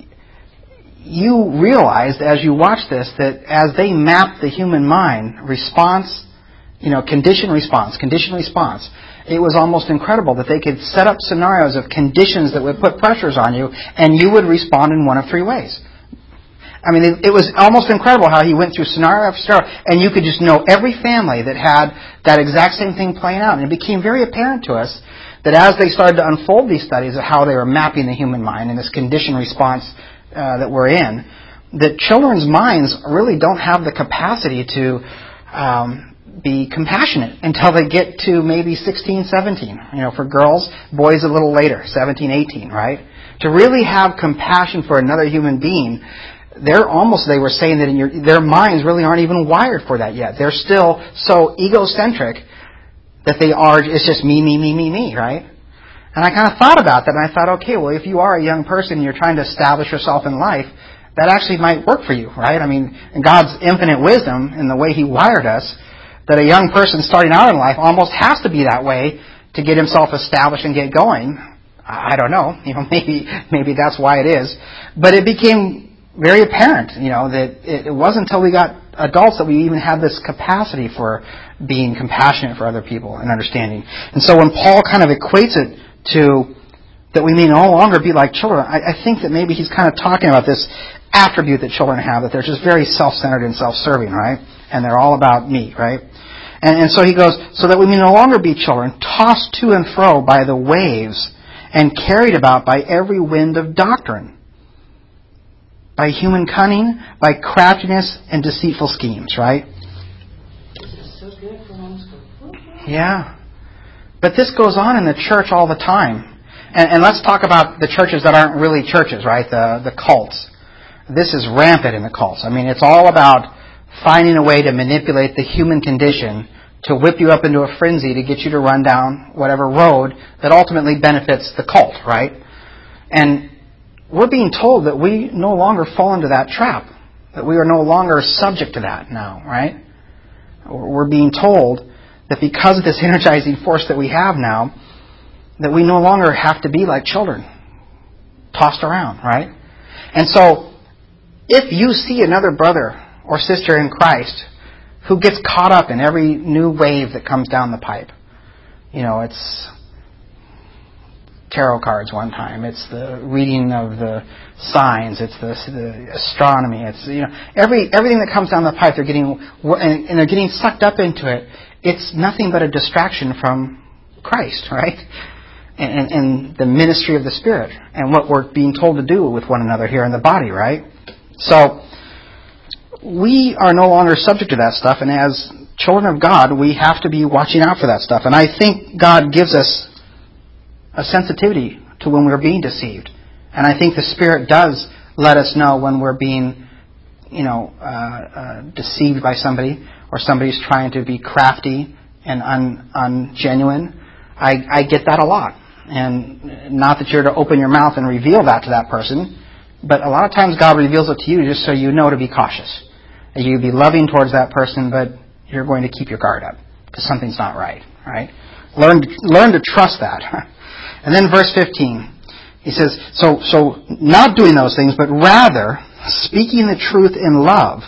you realized as you watched this that as they mapped the human mind, response, you know, condition response, condition response, it was almost incredible that they could set up scenarios of conditions that would put pressures on you, and you would respond in one of three ways. I mean, it, it was almost incredible how he went through scenario after scenario, and you could just know every family that had that exact same thing playing out. And it became very apparent to us that as they started to unfold these studies of how they were mapping the human mind and this condition response Uh, that we're in, that children's minds really don't have the capacity to um, be compassionate until they get to maybe sixteen, seventeen. You know, for girls, boys a little later, seventeen, eighteen, right? To really have compassion for another human being, they're almost, they were saying that in your, their minds really aren't even wired for that yet. They're still so egocentric that they are, it's just me, me, me, me, me, right? And I kind of thought about that, and I thought, okay, well, if you are a young person and you're trying to establish yourself in life, that actually might work for you, right? I mean, in God's infinite wisdom, in the way He wired us, that a young person starting out in life almost has to be that way to get himself established and get going. I don't know, you know, maybe maybe that's why it is. But it became very apparent, you know, that it wasn't until we got adults that we even had this capacity for being compassionate for other people and understanding. And so when Paul kind of equates it to that we may no longer be like children, I, I think that maybe he's kind of talking about this attribute that children have, that they're just very self-centered and self-serving, right? And they're all about me, right? And, and so he goes, so that we may no longer be children, tossed to and fro by the waves and carried about by every wind of doctrine, by human cunning, by craftiness and deceitful schemes, right? This is so good for homeschool. Yeah. But this goes on in the church all the time. And, and let's talk about the churches that aren't really churches, right? The, the cults. This is rampant in the cults. I mean, it's all about finding a way to manipulate the human condition to whip you up into a frenzy to get you to run down whatever road that ultimately benefits the cult, right? And we're being told that we no longer fall into that trap, that we are no longer subject to that now, right? We're being told that because of this energizing force that we have now, that we no longer have to be like children, tossed around, right? And so, if you see another brother or sister in Christ who gets caught up in every new wave that comes down the pipe, you know, it's tarot cards one time, it's the reading of the signs, it's the, the astronomy, it's, you know, every everything that comes down the pipe, they're getting and, and they're getting sucked up into it. It's nothing but a distraction from Christ, right? And, and, and the ministry of the Spirit and what we're being told to do with one another here in the body, right? So we are no longer subject to that stuff, and as children of God, we have to be watching out for that stuff. And I think God gives us a sensitivity to when we're being deceived. And I think the Spirit does let us know when we're being, you know, uh, uh, deceived by somebody, or somebody's trying to be crafty and un, ungenuine. I, I get that a lot. And not that you're to open your mouth and reveal that to that person, but a lot of times God reveals it to you just so you know to be cautious. And you be loving towards that person, but you're going to keep your guard up because something's not right, right? Learn, learn to trust that. And then verse fifteen, he says, so, so not doing those things, but rather speaking the truth in love,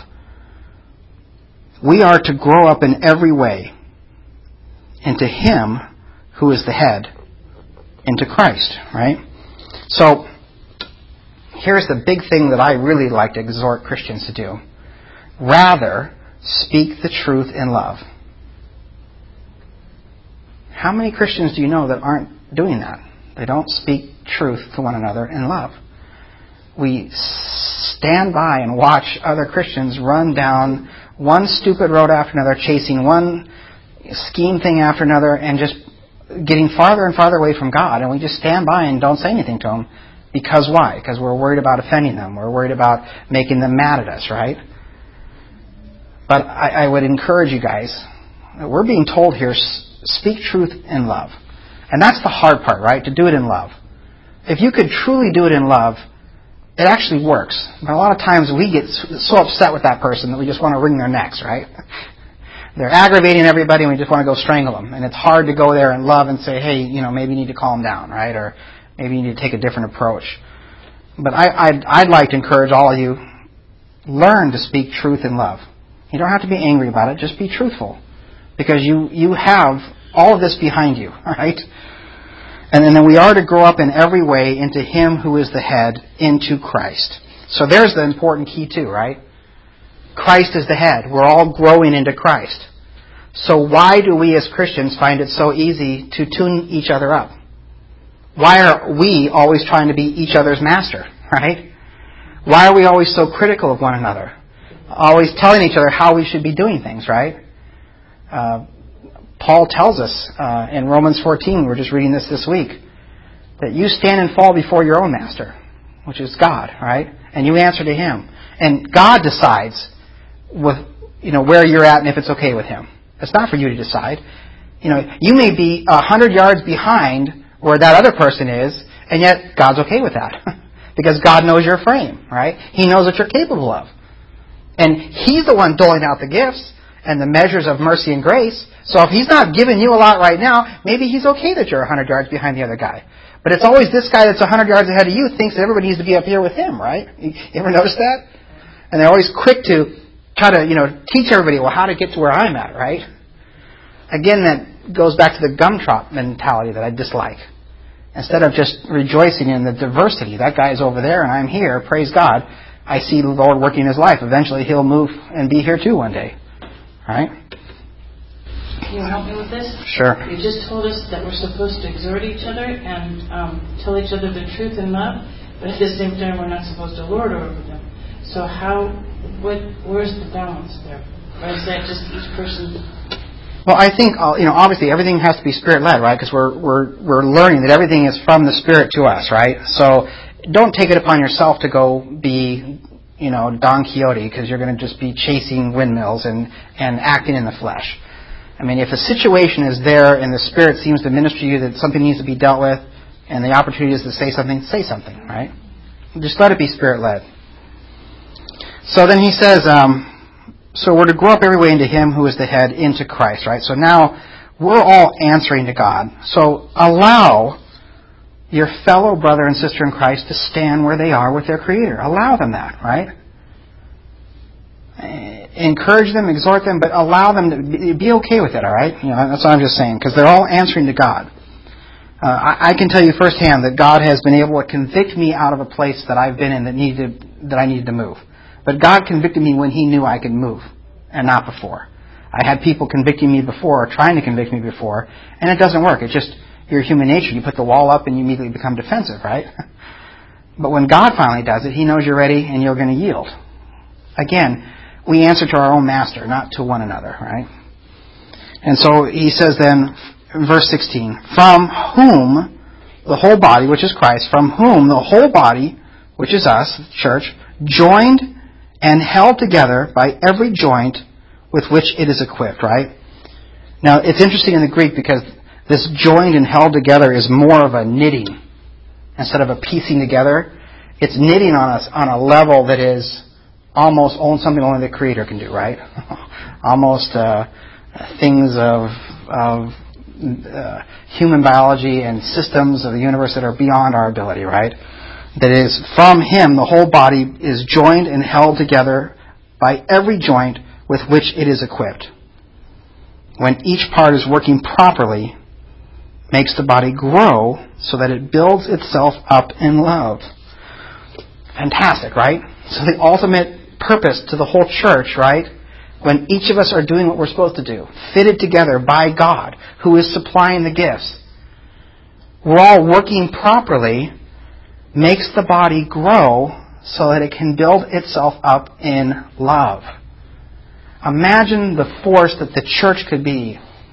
we are to grow up in every way into Him who is the head, into Christ, right? So, here's the big thing that I really like to exhort Christians to do. Rather, speak the truth in love. How many Christians do you know that aren't doing that? They don't speak truth to one another in love. We stand by and watch other Christians run down one stupid road after another, chasing one scheme thing after another and just getting farther and farther away from God, and we just stand by and don't say anything to them. Because why? Because we're worried about offending them. We're worried about making them mad at us, right? But I, I would encourage you guys, we're being told here, speak truth in love. And that's the hard part, right? To do it in love. If you could truly do it in love, it actually works. But a lot of times we get so upset with that person that we just want to wring their necks, right? They're aggravating everybody and we just want to go strangle them. And it's hard to go there and love and say, hey, you know, maybe you need to calm down, right? Or maybe you need to take a different approach. But I, I'd, I'd like to encourage all of you, learn to speak truth in love. You don't have to be angry about it. Just be truthful. Because you, you have all of this behind you, all right? And then we are to grow up in every way into Him who is the head, into Christ. So there's the important key too, right? Christ is the head. We're all growing into Christ. So why do we as Christians find it so easy to tune each other up? Why are we always trying to be each other's master, right? Why are we always so critical of one another? Always telling each other how we should be doing things, right? Uh, Paul tells us uh, in Romans fourteen, we're just reading this this week, that you stand and fall before your own master, which is God, right? And you answer to Him. And God decides with, you know, where you're at and if it's okay with Him. It's not for you to decide. You know, you may be a hundred yards behind where that other person is, and yet God's okay with that. Because God knows your frame, right? He knows what you're capable of. And He's the one doling out the gifts and the measures of mercy and grace. So if He's not giving you a lot right now, maybe He's okay that you're a hundred yards behind the other guy. But it's always this guy that's a hundred yards ahead of you thinks that everybody needs to be up here with him, right? You ever notice that? And they're always quick to try to, you know, teach everybody, well, how to get to where I'm at, right? Again, that goes back to the gumdrop mentality that I dislike. Instead of just rejoicing in the diversity, that guy's over there and I'm here, praise God. I see the Lord working His life. Eventually He'll move and be here too one day. Right? Can you help me with this? Sure. You just told us that we're supposed to exhort each other and um, tell each other the truth in love, but at the same time we're not supposed to lord over them. So how, what, where's the balance there? Or is that just each person? Well, I think, you know, obviously everything has to be Spirit-led, right? Because we're, we're, we're learning that everything is from the Spirit to us, right? So don't take it upon yourself to go be, you know, Don Quixote, because you're going to just be chasing windmills and, and acting in the flesh. I mean, if a situation is there and the Spirit seems to minister to you that something needs to be dealt with and the opportunity is to say something, say something, right? Just let it be Spirit-led. So then he says, um, so we're to grow up every way into Him who is the head, into Christ, right? So now we're all answering to God. So allow your fellow brother and sister in Christ to stand where they are with their Creator. Allow them that, right? Encourage them, exhort them, but allow them to be okay with it, all right? You know, that's what I'm just saying, because they're all answering to God. Uh, I, I can tell you firsthand that God has been able to convict me out of a place that I've been in that needed that I needed to move. But God convicted me when He knew I could move, and not before. I had people convicting me before, or trying to convict me before, and it doesn't work. It's just your human nature. You put the wall up and you immediately become defensive, right? But when God finally does it, He knows you're ready and you're going to yield. Again, we answer to our own master, not to one another, right? And so he says then, in verse sixteen, from whom the whole body, which is Christ, from whom the whole body, which is us, the church, joined and held together by every joint with which it is equipped, right? Now, it's interesting in the Greek because this joined and held together is more of a knitting instead of a piecing together. It's knitting on us on a level that is almost something only the Creator can do, right? Almost uh, things of, of uh, human biology and systems of the universe that are beyond our ability, right? That is, from Him, the whole body is joined and held together by every joint with which it is equipped. When each part is working properly, makes the body grow so that it builds itself up in love. Fantastic, right? So the ultimate purpose to the whole church, right? When each of us are doing what we're supposed to do, fitted together by God, who is supplying the gifts, we're all working properly, makes the body grow so that it can build itself up in love. Imagine the force that the church could be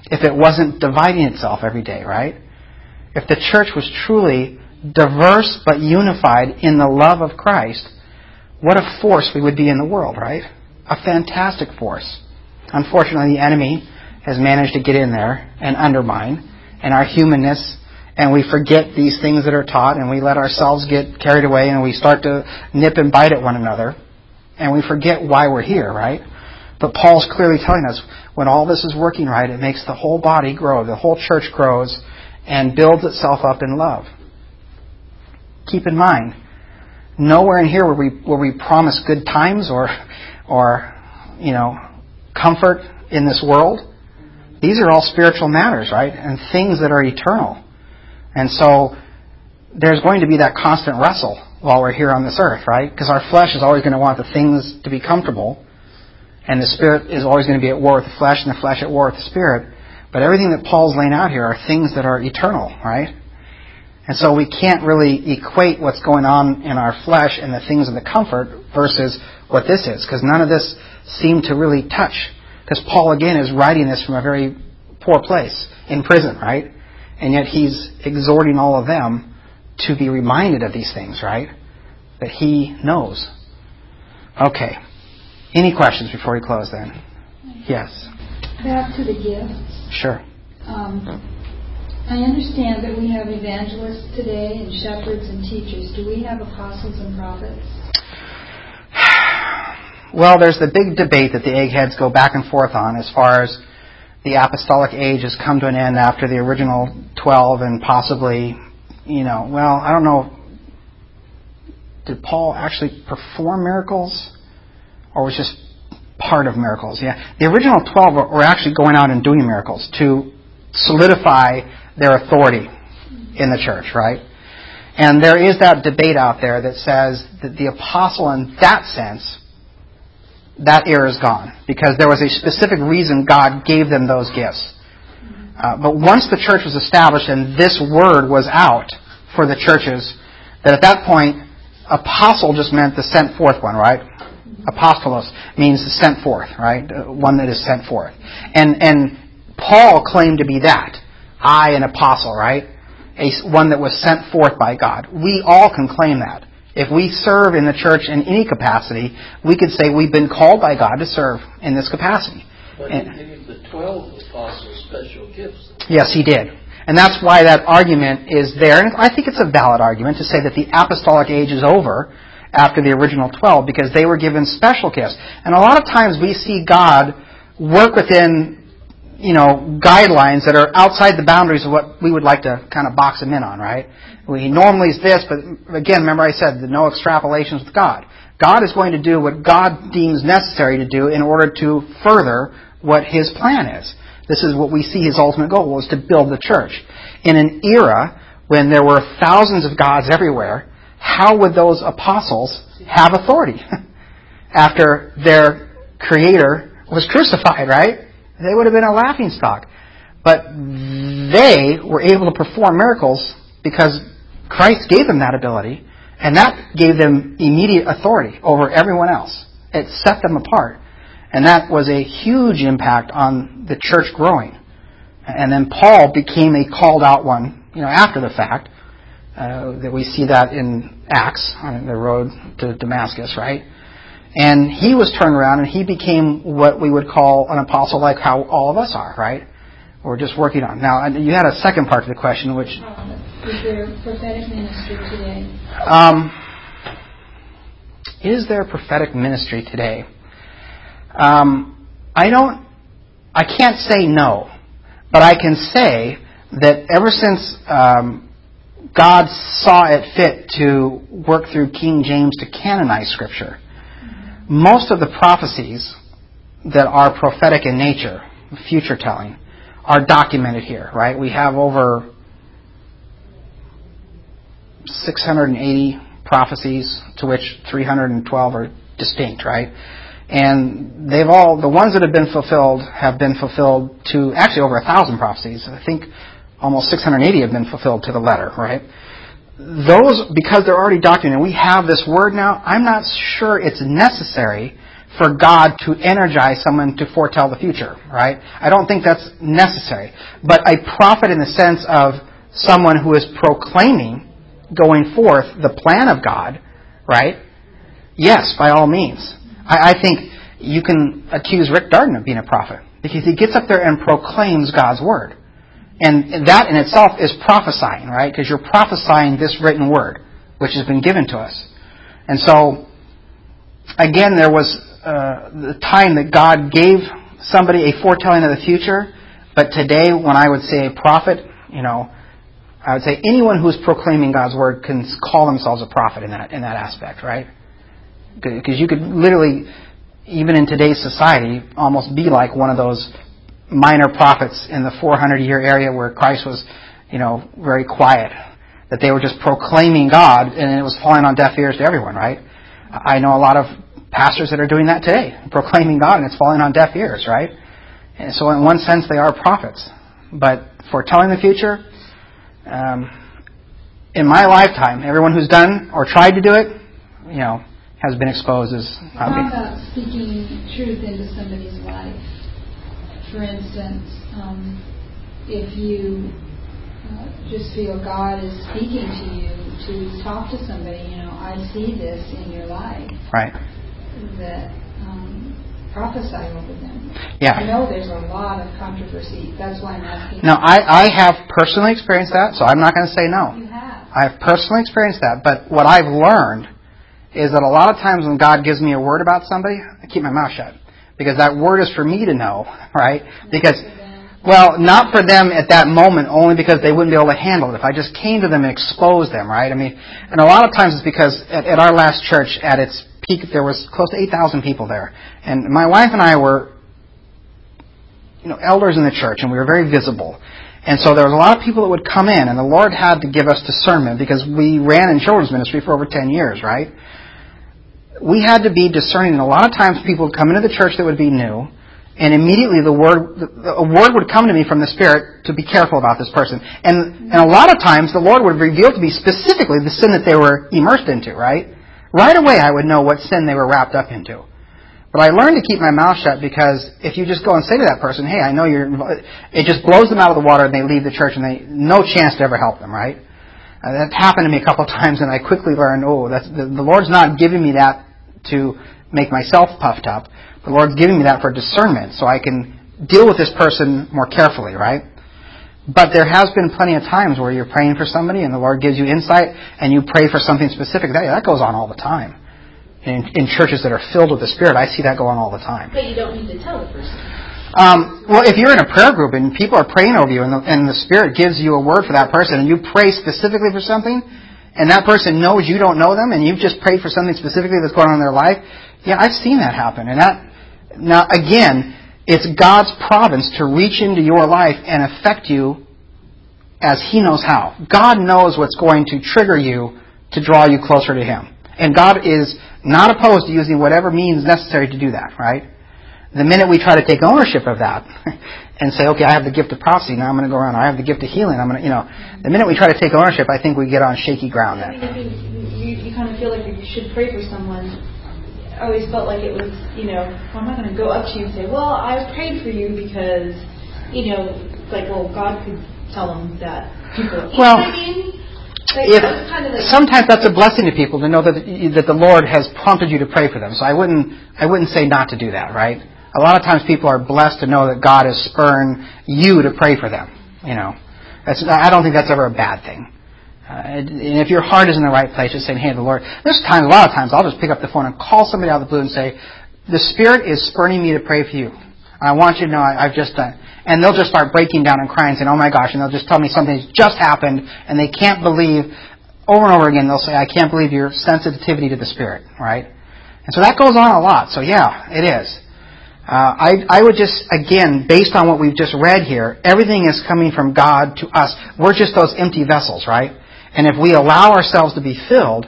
if it wasn't dividing itself every day, right? If the church was truly diverse but unified in the love of Christ, what a force we would be in the world, right? A fantastic force. Unfortunately, the enemy has managed to get in there and undermine, and our humanness, and we forget these things that are taught, and we let ourselves get carried away, and we start to nip and bite at one another, and we forget why we're here, right? But Paul's clearly telling us, when all this is working right, it makes the whole body grow, the whole church grows, and builds itself up in love. Keep in mind, nowhere in here where we where we promise good times or or you know comfort in this world. These are all spiritual matters, right? And things that are eternal. And so there's going to be that constant wrestle while we're here on this earth, right? Because our flesh is always going to want the things to be comfortable, and the spirit is always going to be at war with the flesh, and the flesh at war with the spirit. But everything that Paul's laying out here are things that are eternal, right? And so we can't really equate what's going on in our flesh and the things of the comfort versus what this is, because none of this seemed to really touch. Because Paul, again, is writing this from a very poor place, in prison, right? And yet he's exhorting all of them to be reminded of these things, right? That he knows. Okay. Any questions before we close then? Yes. Back to the gifts. Sure. Um, I understand that we have evangelists today and shepherds and teachers. Do we have apostles and prophets? Well, there's the big debate that the eggheads go back and forth on as far as the apostolic age has come to an end after the original twelve and possibly, you know, well, I don't know. Did Paul actually perform miracles or was just part of miracles? Yeah. The original twelve were actually going out and doing miracles to solidify their authority in the church, right? And there is that debate out there that says that the apostle, in that sense, that era is gone because there was a specific reason God gave them those gifts. Uh, but once the church was established and this word was out for the churches, that at that point, apostle just meant the sent forth one, right? Apostolos means the sent forth, right? One that is sent forth. And and Paul claimed to be that. I, an apostle, right? A, one that was sent forth by God. We all can claim that. If we serve in the church in any capacity, we could say we've been called by God to serve in this capacity. But he gave the twelve apostles special gifts. Yes, he did. And that's why that argument is there. And I think it's a valid argument to say that the apostolic age is over after the original twelve because they were given special gifts. And a lot of times we see God work within, you know, guidelines that are outside the boundaries of what we would like to kind of box him in on, right? We normally is this, but again, remember I said the no extrapolations with God. God is going to do what God deems necessary to do in order to further what His plan is. This is what we see His ultimate goal was to build the church. In an era when there were thousands of gods everywhere, how would those apostles have authority after their Creator was crucified, right? They would have been a laughingstock. But they were able to perform miracles because Christ gave them that ability, and that gave them immediate authority over everyone else. It set them apart. And that was a huge impact on the church growing. And then Paul became a called out one, you know, after the fact. Uh, that we see that in Acts, on the road to Damascus, right? And he was turned around and he became what we would call an apostle, like how all of us are, right? We're just working on. Now, you had a second part to the question, which... Is there prophetic ministry today? Um, is there prophetic ministry today? Um, I don't... I can't say no, but I can say that ever since um, God saw it fit to work through King James to canonize Scripture, most of the prophecies that are prophetic in nature, future telling, are documented here, right? We have over six hundred eighty prophecies, to which three hundred twelve are distinct, right? And they've all, the ones that have been fulfilled have been fulfilled to actually over a thousand prophecies. I think almost six hundred eighty have been fulfilled to the letter, right? Those, because they're already documented, we have this word now, I'm not sure it's necessary for God to energize someone to foretell the future, right? I don't think that's necessary. But a prophet in the sense of someone who is proclaiming, going forth, the plan of God, right? Yes, by all means. I, I think you can accuse Rick Darden of being a prophet because he gets up there and proclaims God's word. And that in itself is prophesying, right? Because you're prophesying this written word, which has been given to us. And so, again, there was uh, the time that God gave somebody a foretelling of the future. But today, when I would say a prophet, you know, I would say anyone who's proclaiming God's word can call themselves a prophet in that in that aspect, right? Because you could literally, even in today's society, almost be like one of those minor prophets in the four hundred year area where Christ was, you know, very quiet. That they were just proclaiming God and it was falling on deaf ears to everyone, right? I know a lot of pastors that are doing that today, proclaiming God, and it's falling on deaf ears, right? And so in one sense, they are prophets. But foretelling the future, um, in my lifetime, everyone who's done or tried to do it, you know, has been exposed as... How about speaking truth into somebody's life? For instance, um, if you uh, just feel God is speaking to you to talk to somebody, you know, I see this in your life. Right. That um, prophesy over them. Yeah. I know there's a lot of controversy. That's why I'm asking. No, I, I have personally experienced that, so I'm not going to say no. You have. I've personally experienced that, but what I've learned is that a lot of times when God gives me a word about somebody, I keep my mouth shut. Because that word is for me to know, right? Because, well, not for them at that moment, only because they wouldn't be able to handle it. If I just came to them and exposed them, right? I mean, and a lot of times it's because at, at our last church, at its peak, there was close to eight thousand people there. And my wife and I were, you know, elders in the church, and we were very visible. And so there was a lot of people that would come in, and the Lord had to give us discernment because we ran in children's ministry for over ten years, right? We had to be discerning. And a lot of times people would come into the church that would be new, and immediately the word, a word would come to me from the Spirit to be careful about this person. And, and a lot of times the Lord would reveal to me specifically the sin that they were immersed into, right? Right away I would know what sin they were wrapped up into. But I learned to keep my mouth shut because if you just go and say to that person, hey, I know you're, it just blows them out of the water and they leave the church and they, no chance to ever help them, right? Uh, that happened to me a couple of times and I quickly learned, oh, that's, the, the Lord's not giving me that to make myself puffed up. The Lord's giving me that for discernment so I can deal with this person more carefully, right? But there has been plenty of times where you're praying for somebody and the Lord gives you insight and you pray for something specific. That, that goes on all the time. In, in churches that are filled with the Spirit, I see that go on all the time. But you don't need to tell the person. Um, well, if you're in a prayer group and people are praying over you and the, and the Spirit gives you a word for that person and you pray specifically for something, and that person knows you don't know them, and you've just prayed for something specifically that's going on in their life, yeah, I've seen that happen. And that, now, again, it's God's province to reach into your life and affect you as He knows how. God knows what's going to trigger you to draw you closer to Him. And God is not opposed to using whatever means necessary to do that, right? The minute we try to take ownership of that and say, okay, I have the gift of prophecy, now I'm going to go around, I have the gift of healing, I'm going to, you know, the minute we try to take ownership, I think we get on shaky ground then. I mean, you, you, you kind of feel like you should pray for someone. I always felt like it was, you know, well, I'm not going to go up to you and say, well, I prayed for you because, you know, like, well, God could tell them that people, you well, know what I mean? Like, if, that's kind of like, sometimes that's a blessing to people to know that that the Lord has prompted you to pray for them. So I wouldn't I wouldn't say not to do that, right? A lot of times people are blessed to know that God has spurred you to pray for them. You know, that's, I don't think that's ever a bad thing. Uh, and if your heart is in the right place, just saying, hey, the Lord, there's times, a lot of times, I'll just pick up the phone and call somebody out of the blue and say, the Spirit is spurring me to pray for you. I want you to know I, I've just done. And they'll just start breaking down and crying, saying, oh my gosh, and they'll just tell me something's just happened, and they can't believe, over and over again, they'll say, I can't believe your sensitivity to the Spirit, right? And so that goes on a lot. So yeah, it is. Uh, I, I would just, again, based on what we've just read here, everything is coming from God to us. We're just those empty vessels, right? And if we allow ourselves to be filled,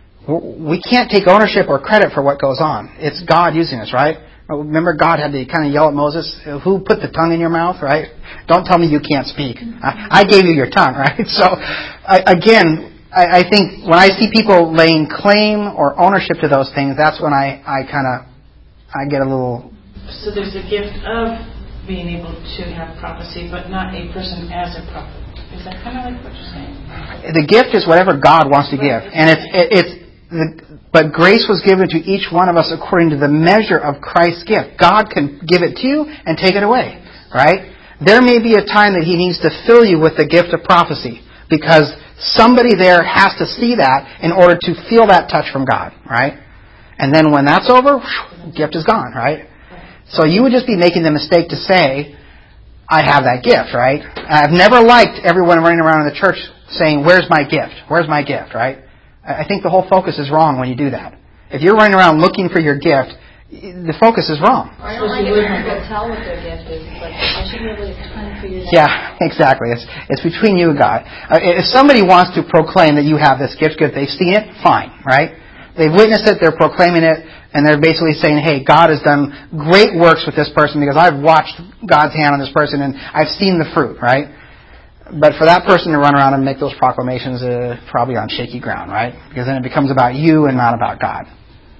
we can't take ownership or credit for what goes on. It's God using us, right? Remember God had to kind of yell at Moses, who put the tongue in your mouth, right? Don't tell me you can't speak. I, I gave you your tongue, right? So, I, again, I, I think when I see people laying claim or ownership to those things, that's when I, I kind of I get a little... So there's a gift of being able to have prophecy, but not a person as a prophet. Is that kind of like what you're saying? The gift is whatever God wants to give. And it's... It, it's the, but grace was given to each one of us according to the measure of Christ's gift. God can give it to you and take it away. Right? There may be a time that He needs to fill you with the gift of prophecy, because somebody there has to see that in order to feel that touch from God, right? And then when that's over, whew, gift is gone, right? So you would just be making the mistake to say, I have that gift, right? I've never liked everyone running around in the church saying, where's my gift? Where's my gift, right? I think the whole focus is wrong when you do that. If you're running around looking for your gift, the focus is wrong. I don't like it when people tell what their gift is, but I should be able to kind of figure that out. Yeah, exactly. It's it's between you and God. Uh, if somebody wants to proclaim that you have this gift, good, they've seen it, fine, right? They've witnessed it, they're proclaiming it, and they're basically saying, hey, God has done great works with this person because I've watched God's hand on this person and I've seen the fruit, right? But for that person to run around and make those proclamations, uh, probably on shaky ground, right? Because then it becomes about you and not about God.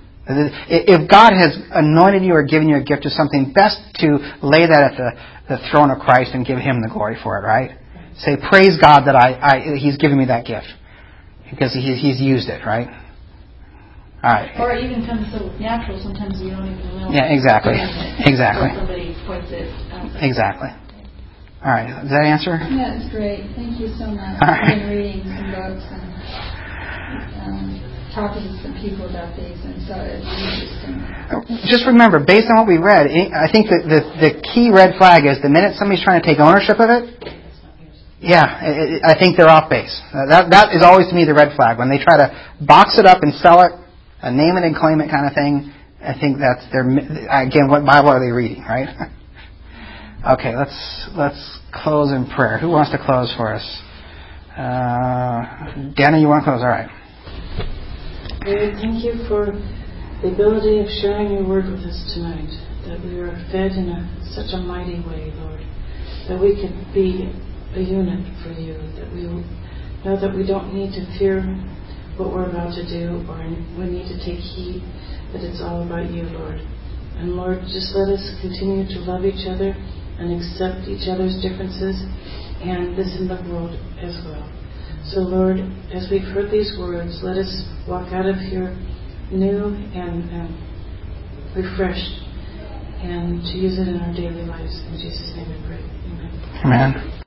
If God has anointed you or given you a gift of something, best to lay that at the, the throne of Christ and give Him the glory for it, right? Say, praise God that I, I He's given me that gift. Because he, He's used it, right? All right. Or it even comes so natural, sometimes you don't even know. Yeah, exactly. Exactly. Somebody points it out. Exactly. All right. Does that answer? Yeah, it's great. Thank you so much. All I've right. been reading some books and um, talking to some people about these, and so it's interesting. Just remember, based on what we read, I think that the, the key red flag is the minute somebody's trying to take ownership of it, yeah, it, it, I think they're off base. Uh, that That is always, to me, the red flag. When they try to box it up and sell it, a name it and claim it kind of thing, I think that's their, again, what Bible are they reading, right? Okay, let's let's close in prayer. Who wants to close for us? Uh, Dana, you want to close? All right. Lord, thank you for the ability of sharing your word with us tonight, that we are fed in a, such a mighty way, Lord, that we can be a unit for you, that we know that we don't need to fear what we're about to do, or we need to take heed, that it's all about you, Lord. And Lord, just let us continue to love each other and accept each other's differences and this in the world as well. So Lord, as we've heard these words, let us walk out of here new and, and refreshed, and to use it in our daily lives. In Jesus' name we pray. Amen. Amen.